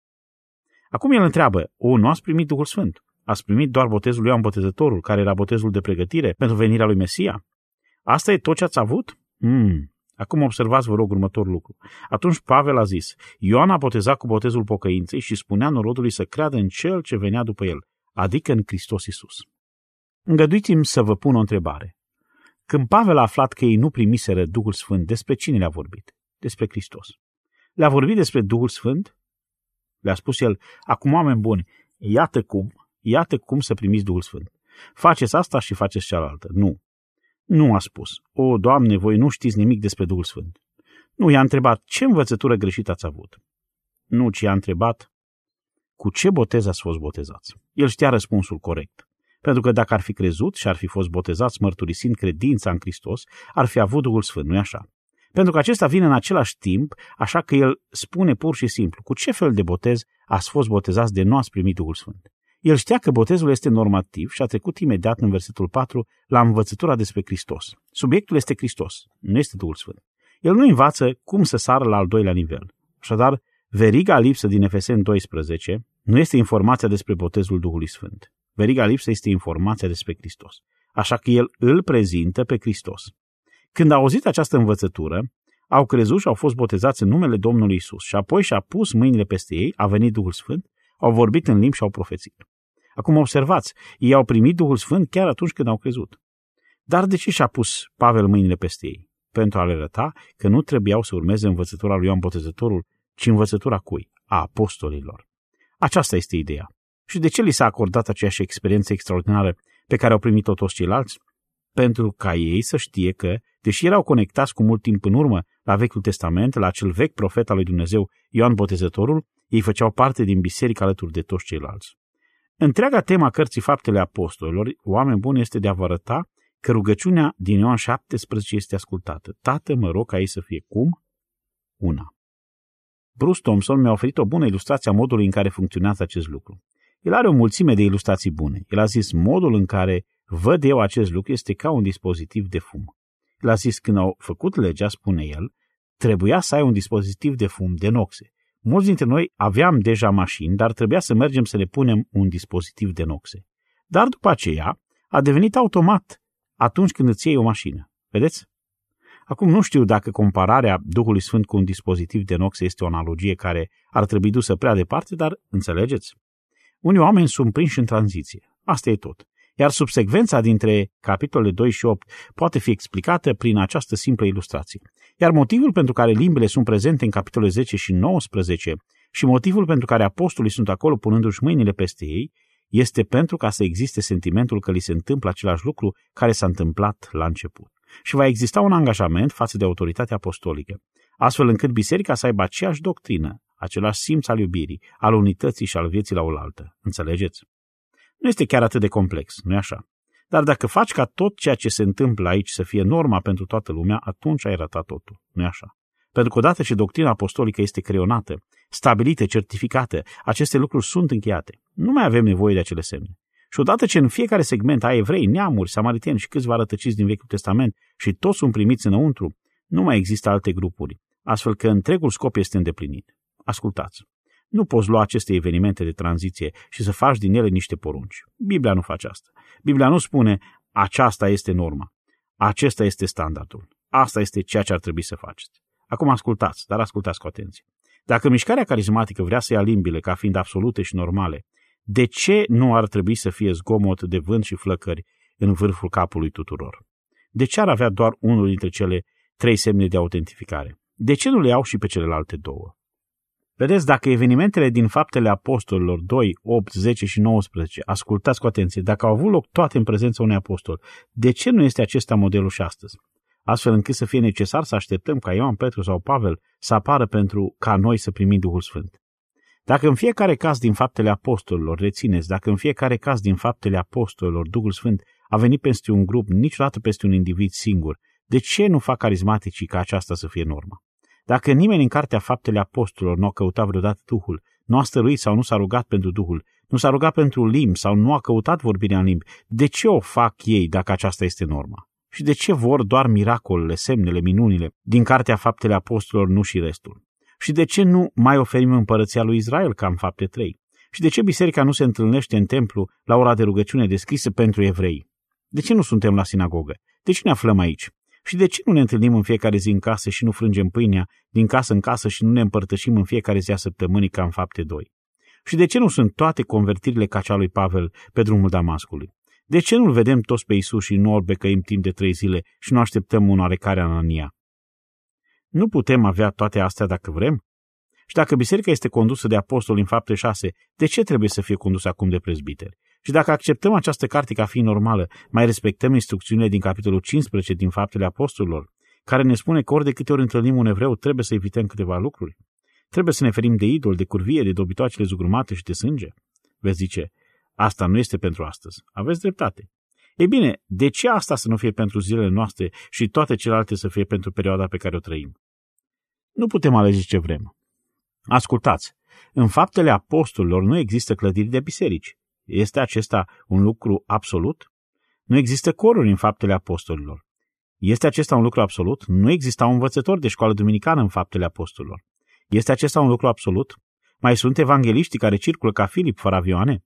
Acum el întreabă: nu ați primit Duhul Sfânt? Ați primit doar botezul lui Ioan Botezătorul, care era botezul de pregătire pentru venirea lui Mesia? Asta e tot ce ați avut? Acum observați, vă rog, următorul lucru. Atunci Pavel a zis: Ioan a botezat cu botezul pocăinței și spunea norodului să creadă în cel ce venea după el, adică în Hristos Iisus. Îngăduiți-mi să vă pun o întrebare. Când Pavel a aflat că ei nu primiseră Duhul Sfânt, despre cine le-a vorbit? Despre Hristos. Le-a vorbit despre Duhul Sfânt? Le-a spus el: acum, oameni buni, iată cum să primiți Duhul Sfânt. Faceți asta și faceți cealaltă. Nu. Nu a spus: Doamne, voi nu știți nimic despre Duhul Sfânt. Nu i-a întrebat: ce învățătură greșită ați avut? Nu, ci i-a întrebat: cu ce botez ați fost botezați? El știa răspunsul corect. Pentru că dacă ar fi crezut și ar fi fost botezați mărturisind credința în Hristos, ar fi avut Duhul Sfânt, nu-i așa? Pentru că acesta vine în același timp, așa că el spune pur și simplu: cu ce fel de botez ați fost botezați de nu ați primit Duhul Sfânt? El știa că botezul este normativ și a trecut imediat în versetul 4 la învățătura despre Hristos. Subiectul este Hristos, nu este Duhul Sfânt. El nu învață cum să sară la al doilea nivel. Așadar, veriga lipsă din Efeseni 12 nu este informația despre botezul Duhului Sfânt. Veriga lipsă este informația despre Hristos. Așa că el îl prezintă pe Hristos. Când au auzit această învățătură, au crezut și au fost botezați în numele Domnului Isus și apoi și-a pus mâinile peste ei, a venit Duhul Sfânt, au vorbit în limbi și au profețit. Acum observați, ei au primit Duhul Sfânt chiar atunci când au crezut. Dar de ce și-a pus Pavel mâinile peste ei? Pentru a le arăta că nu trebuiau să urmeze învățătura lui Ioan Botezătorul, ci învățătura cui? A apostolilor. Aceasta este ideea. Și de ce li s-a acordat aceeași experiență extraordinară pe care au primit-o toți ceilalți? Pentru ca ei să știe că, deși erau conectați cu mult timp în urmă la Vechiul Testament, la acel vechi profet al lui Dumnezeu, Ioan Botezătorul, ei făceau parte din biserică alături de toți ceilalți. Întreaga tema cărții Faptele Apostolilor, oameni buni, este de a vă arăta că rugăciunea din Ioan 17 este ascultată. Tată, mă rog ca ei să fie cum? Una. Bruce Thompson mi-a oferit o bună ilustrație a modului în care funcționează acest lucru. El are o mulțime de ilustrații bune. El a zis, modul în care văd eu acest lucru este ca un dispozitiv de fum. El a zis, când au făcut legea, spune el, trebuia să ai un dispozitiv de fum de noxe. Mulți dintre noi aveam deja mașini, dar trebuia să mergem să le punem un dispozitiv de noxe. Dar după aceea a devenit automat atunci când îți iei o mașină. Vedeți? Acum nu știu dacă compararea Duhului Sfânt cu un dispozitiv de noxe este o analogie care ar trebui dusă prea departe, dar înțelegeți? Unii oameni sunt prinși în tranziție. Asta e tot. Iar subsecvența dintre capitolele 2 și 8 poate fi explicată prin această simplă ilustrație. Iar motivul pentru care limbile sunt prezente în capitolele 10 și 19 și motivul pentru care apostolii sunt acolo punându-și mâinile peste ei este pentru ca să existe sentimentul că li se întâmplă același lucru care s-a întâmplat la început. Și va exista un angajament față de autoritatea apostolică, astfel încât biserica să aibă aceeași doctrină, același simț al iubirii, al unității și al vieții la oaltă. Înțelegeți? Nu este chiar atât de complex, nu-i așa? Dar dacă faci ca tot ceea ce se întâmplă aici să fie norma pentru toată lumea, atunci ai ratat totul, nu-i așa? Pentru că odată ce doctrina apostolică este creionată, stabilită, certificată, aceste lucruri sunt încheiate. Nu mai avem nevoie de acele semne. Și odată ce în fiecare segment ai evrei, neamuri, samariteni și câțiva rătăciți din Vechiul Testament și toți sunt primiți înăuntru, nu mai există alte grupuri, astfel că întregul scop este îndeplinit. Ascultați! Nu poți lua aceste evenimente de tranziție și să faci din ele niște porunci. Biblia nu face asta. Biblia nu spune, aceasta este norma. Acesta este standardul. Asta este ceea ce ar trebui să faceți. Acum ascultați, dar ascultați cu atenție. Dacă mișcarea carismatică vrea să ia limbile ca fiind absolute și normale, de ce nu ar trebui să fie zgomot de vânt și flăcări în vârful capului tuturor? De ce ar avea doar unul dintre cele 3 semne de autentificare? De ce nu le iau și pe celelalte 2? Vedeți, dacă evenimentele din Faptele Apostolilor 2, 8, 10 și 19, ascultați cu atenție, dacă au avut loc toate în prezența unui apostol, de ce nu este acesta modelul și astăzi? Astfel încât să fie necesar să așteptăm ca Ioan, Petru sau Pavel să apară pentru ca noi să primim Duhul Sfânt. Dacă în fiecare caz din Faptele Apostolilor, rețineți, dacă în fiecare caz din Faptele Apostolilor Duhul Sfânt a venit peste un grup, niciodată peste un individ singur, de ce nu fac carismaticii ca aceasta să fie norma? Dacă nimeni în cartea Faptele Apostolilor nu a căutat vreodată Duhul, nu a stăruit sau nu s-a rugat pentru Duhul, nu s-a rugat pentru limbi sau nu a căutat vorbirea în limbi, de ce o fac ei dacă aceasta este norma? Și de ce vor doar miracolele, semnele, minunile din cartea Faptele Apostolilor, nu și restul? Și de ce nu mai oferim împărăția lui Israel ca în Fapte 3? Și de ce biserica nu se întâlnește în templu la ora de rugăciune descrisă pentru evrei? De ce nu suntem la sinagogă? De ce ne aflăm aici? Și de ce nu ne întâlnim în fiecare zi în casă și nu frângem pâinea din casă în casă și nu ne împărtășim în fiecare zi a săptămânii ca în Fapte 2? Și de ce nu sunt toate convertirile ca cea lui Pavel pe drumul Damascului? De ce nu-L vedem toți pe Iisus și nu îl becăim timp de 3 zile și nu așteptăm un oarecare Anania? Nu putem avea toate astea dacă vrem? Și dacă biserica este condusă de apostoli în Fapte 6, de ce trebuie să fie condusă acum de prezbiteri? Și dacă acceptăm această carte ca fiind normală, mai respectăm instrucțiunile din capitolul 15 din Faptele Apostolilor, care ne spune că ori de câte ori întâlnim un evreu, trebuie să evităm câteva lucruri? Trebuie să ne ferim de idol, de curvie, de dobitoacele zugrumate și de sânge? Veți zice, asta nu este pentru astăzi. Aveți dreptate. Ei bine, de ce asta să nu fie pentru zilele noastre și toate celelalte să fie pentru perioada pe care o trăim? Nu putem alege ce vrem. Ascultați, în Faptele Apostolilor nu există clădiri de biserici. Este acesta un lucru absolut? Nu există coruri în Faptele Apostolilor. Este acesta un lucru absolut? Nu exista un învățător de școală duminicană în Faptele Apostolilor. Este acesta un lucru absolut? Mai sunt evangeliștii care circulă ca Filip fără avioane?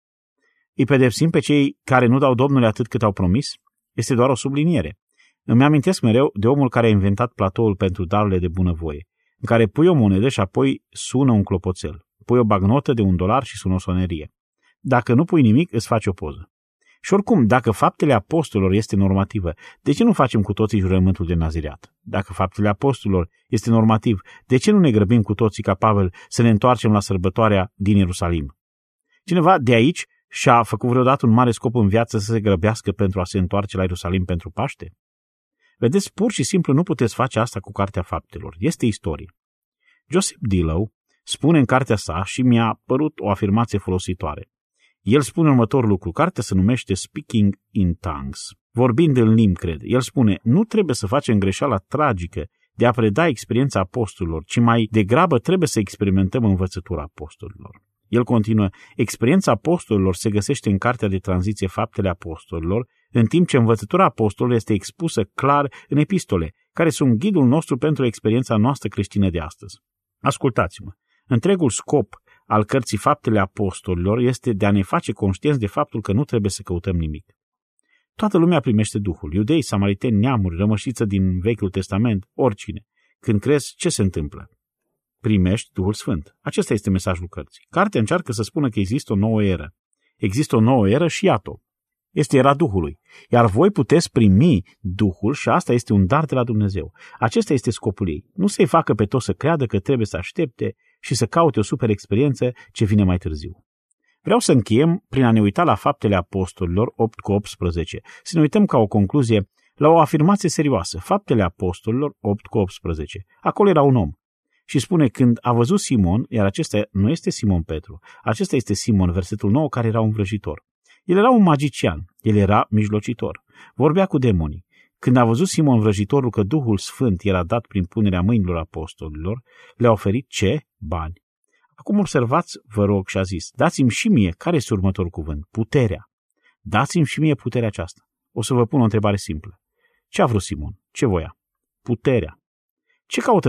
Îi pedepsim pe cei care nu dau Domnului atât cât au promis? Este doar o subliniere. Îmi amintesc mereu de omul care a inventat platoul pentru darurile de bunăvoie, în care pui o monedă și apoi sună un clopoțel. Pui o bagnotă de $1 și sună o sonerie. Dacă nu pui nimic, îți faci o poză. Și oricum, dacă Faptele Apostolilor este normativă, de ce nu facem cu toții jurământul de nazireat? Dacă Faptele Apostolilor este normativ, de ce nu ne grăbim cu toții ca Pavel să ne întoarcem la sărbătoarea din Ierusalim? Cineva de aici și-a făcut vreodată un mare scop în viață să se grăbească pentru a se întoarce la Ierusalim pentru Paște? Vedeți, pur și simplu nu puteți face asta cu Cartea Faptelor. Este istorie. Joseph Dillow spune în cartea sa și mi-a părut o afirmație folositoare. El spune următorul lucru. Cartea se numește Speaking in Tongues. Vorbind în limbi, cred. El spune, nu trebuie să facem greșeala tragică de a preda experiența apostolilor, ci mai degrabă trebuie să experimentăm învățătura apostolilor. El continuă, experiența apostolilor se găsește în cartea de tranziție Faptele Apostolilor, în timp ce învățătura apostolilor este expusă clar în epistole, care sunt ghidul nostru pentru experiența noastră creștină de astăzi. Ascultați-mă, întregul scop al cărții Faptele Apostolilor este de a ne face conștienți de faptul că nu trebuie să căutăm nimic. Toată lumea primește Duhul, iudei, samariteni, neamuri, rămășiță din Vechiul Testament, oricine. Când crezi, ce se întâmplă? Primești Duhul Sfânt. Acesta este mesajul cărții. Cartea încearcă să spună că există o nouă eră. Există o nouă eră și iată. Este era Duhului. Iar voi puteți primi Duhul și asta este un dar de la Dumnezeu. Acesta este scopul ei. Nu să-i facă pe toți să creadă că trebuie să aștepte și să caute o super experiență ce vine mai târziu. Vreau să încheiem prin a ne uita la Faptele Apostolilor 8:18. Să ne uităm ca o concluzie la o afirmație serioasă. Faptele Apostolilor 8:18. Acolo era un om. Și spune, când a văzut Simon, iar acesta nu este Simon Petru, acesta este Simon, versetul 9, care era un vrăjitor. El era un magician, el era mijlocitor, vorbea cu demonii. Când a văzut Simon vrăjitorul că Duhul Sfânt era dat prin punerea mâinilor apostolilor, le-a oferit ce? Bani. Acum observați, vă rog, și a zis, dați-mi și mie, care este următorul cuvânt? Puterea. Dați-mi și mie puterea aceasta. O să vă pun o întrebare simplă. Ce a vrut Simon? Ce voia? Puterea. Ce caută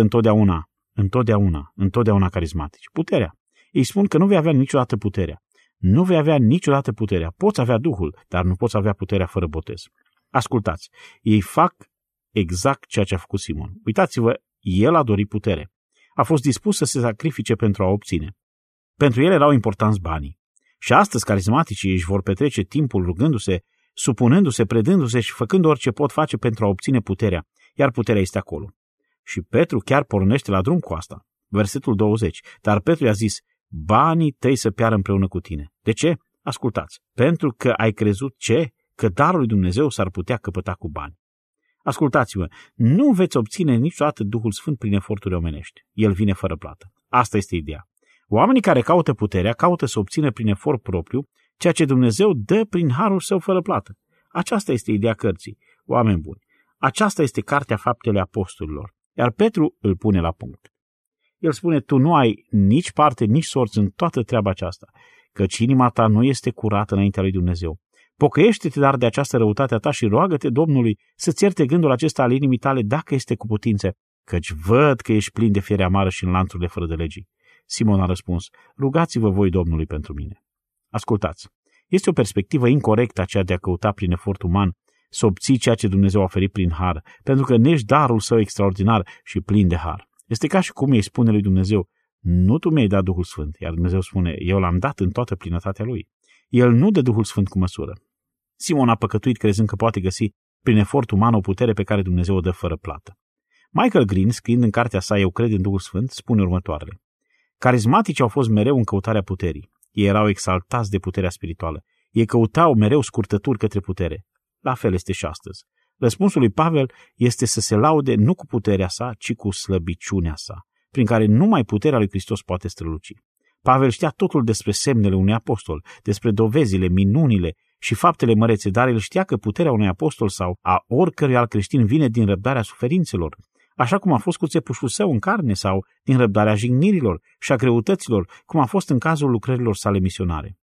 întotdeauna carismatici? Puterea. Ei spun că nu vei avea niciodată puterea. Nu vei avea niciodată puterea. Poți avea Duhul, dar nu poți avea puterea fără botez. Ascultați, ei fac exact ceea ce a făcut Simon. Uitați-vă, el a dorit putere. A fost dispus să se sacrifice pentru a obține. Pentru el erau importanți banii. Și astăzi carismaticii își vor petrece timpul rugându-se, supunându-se, predându-se și făcând orice pot face pentru a obține puterea, iar puterea este acolo. Și Petru chiar pornește la drum cu asta. Versetul 20. Dar Petru i-a zis, banii tăi să piară împreună cu tine. De ce? Ascultați. Pentru că ai crezut ce? Că darul lui Dumnezeu s-ar putea căpăta cu bani. Ascultați-vă, nu veți obține niciodată Duhul Sfânt prin eforturi omenești. El vine fără plată. Asta este ideea. Oamenii care caută puterea caută să obțină prin efort propriu ceea ce Dumnezeu dă prin harul său fără plată. Aceasta este ideea cărții. Oameni buni, aceasta este cartea Faptele Apostolilor. Iar Petru îl pune la punct. El spune, tu nu ai nici parte, nici sorți în toată treaba aceasta, căci inima ta nu este curată înaintea lui Dumnezeu. Pocăiește-te dar de această răutate a ta și roagă-te Domnului să-ți ierte gândul acesta al inimii tale dacă este cu putință, căci văd că ești plin de fiere amară și în lanțurile fără de legii. Simon a răspuns, rugați-vă voi Domnului pentru mine. Ascultați, este o perspectivă incorectă aceea de a căuta prin efort uman să obții ceea ce Dumnezeu a oferit prin har, pentru că nești darul său extraordinar și plin de har. Este ca și cum îi spune lui Dumnezeu, nu tu mi-ai dat Duhul Sfânt, iar Dumnezeu spune, eu l-am dat în toată plinătatea lui. El nu dă Duhul Sfânt cu măsură. Simon a păcătuit crezând că poate găsi prin efort uman o putere pe care Dumnezeu o dă fără plată. Michael Green, scriind în cartea sa Eu cred în Duhul Sfânt, spune următoarele. Carismatici au fost mereu în căutarea puterii. Ei erau exaltați de puterea spirituală. Ei căutau mereu scurtături către putere. La fel este și astăzi. Răspunsul lui Pavel este să se laude nu cu puterea sa, ci cu slăbiciunea sa, prin care numai puterea lui Hristos poate străluci. Pavel știa totul despre semnele unui apostol, despre dovezile, minunile și faptele mărețe, dar el știa că puterea unui apostol sau a oricărui alt creștin vine din răbdarea suferințelor, așa cum a fost cu țepușul său în carne sau din răbdarea jignirilor și a greutăților, cum a fost în cazul lucrărilor sale misionare.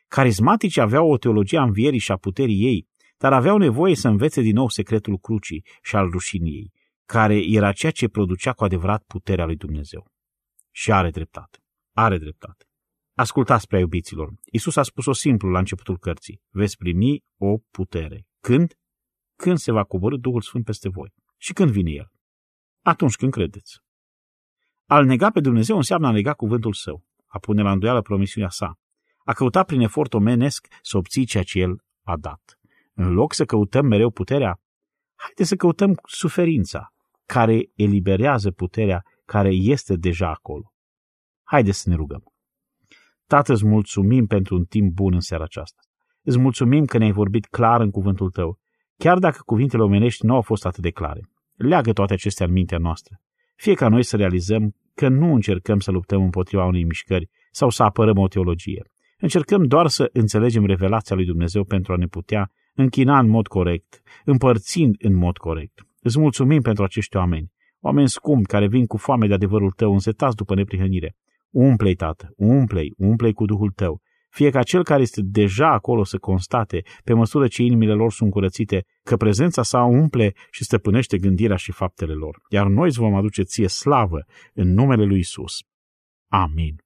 Carismaticii aveau o teologie a învierii și a puterii ei, dar aveau nevoie să învețe din nou secretul crucii și al rușinii ei, care era ceea ce producea cu adevărat puterea lui Dumnezeu. Și are dreptate. Are dreptate. Ascultați, prea iubiților, Iisus a spus-o simplu la începutul cărții. Veți primi o putere. Când? Când se va coborî Duhul Sfânt peste voi. Și când vine El? Atunci când credeți. A-L nega pe Dumnezeu înseamnă a nega cuvântul Său, a pune la îndoială promisiunea Sa, a căuta prin efort omenesc să obții ceea ce El a dat. În loc să căutăm mereu puterea, haideți să căutăm suferința, care eliberează puterea care este deja acolo. Haideți să ne rugăm. Tată, îți mulțumim pentru un timp bun în seara aceasta. Îți mulțumim că ne-ai vorbit clar în cuvântul Tău, chiar dacă cuvintele omenești nu au fost atât de clare. Leagă toate acestea în mintea noastră. Fie ca noi să realizăm că nu încercăm să luptăm împotriva unei mișcări sau să apărăm o teologie. Încercăm doar să înțelegem revelația lui Dumnezeu pentru a ne putea închina în mod corect, împărțind în mod corect. Îți mulțumim pentru acești oameni scumpi care vin cu foame de adevărul Tău, însetați după neprihănire. Umple-i, Tată, umple-i cu Duhul Tău. Fie ca cel care este deja acolo să constate, pe măsură ce inimile lor sunt curățite, că prezența Sa umple și stăpânește gândirea și faptele lor. Iar noi îți vom aduce Ție slavă în numele lui Iisus. Amin.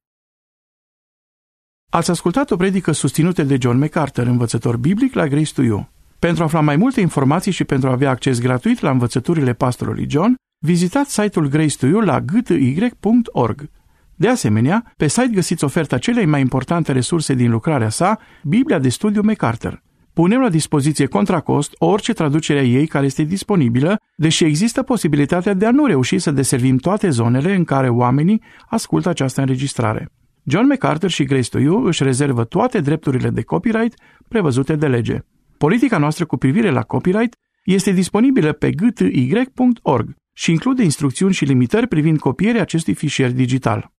Ați ascultat o predică susținută de John MacArthur, învățător biblic la Grace to You. Pentru a afla mai multe informații și pentru a avea acces gratuit la învățăturile pastorului John, vizitați site-ul Grace to You la gty.org. De asemenea, pe site găsiți oferta celei mai importante resurse din lucrarea sa, Biblia de studiu MacArthur. Punem la dispoziție contra cost orice traducere a ei care este disponibilă, deși există posibilitatea de a nu reuși să deservim toate zonele în care oamenii ascultă această înregistrare. John MacArthur și Grace to You își rezervă toate drepturile de copyright prevăzute de lege. Politica noastră cu privire la copyright este disponibilă pe gty.org și include instrucțiuni și limitări privind copierea acestui fișier digital.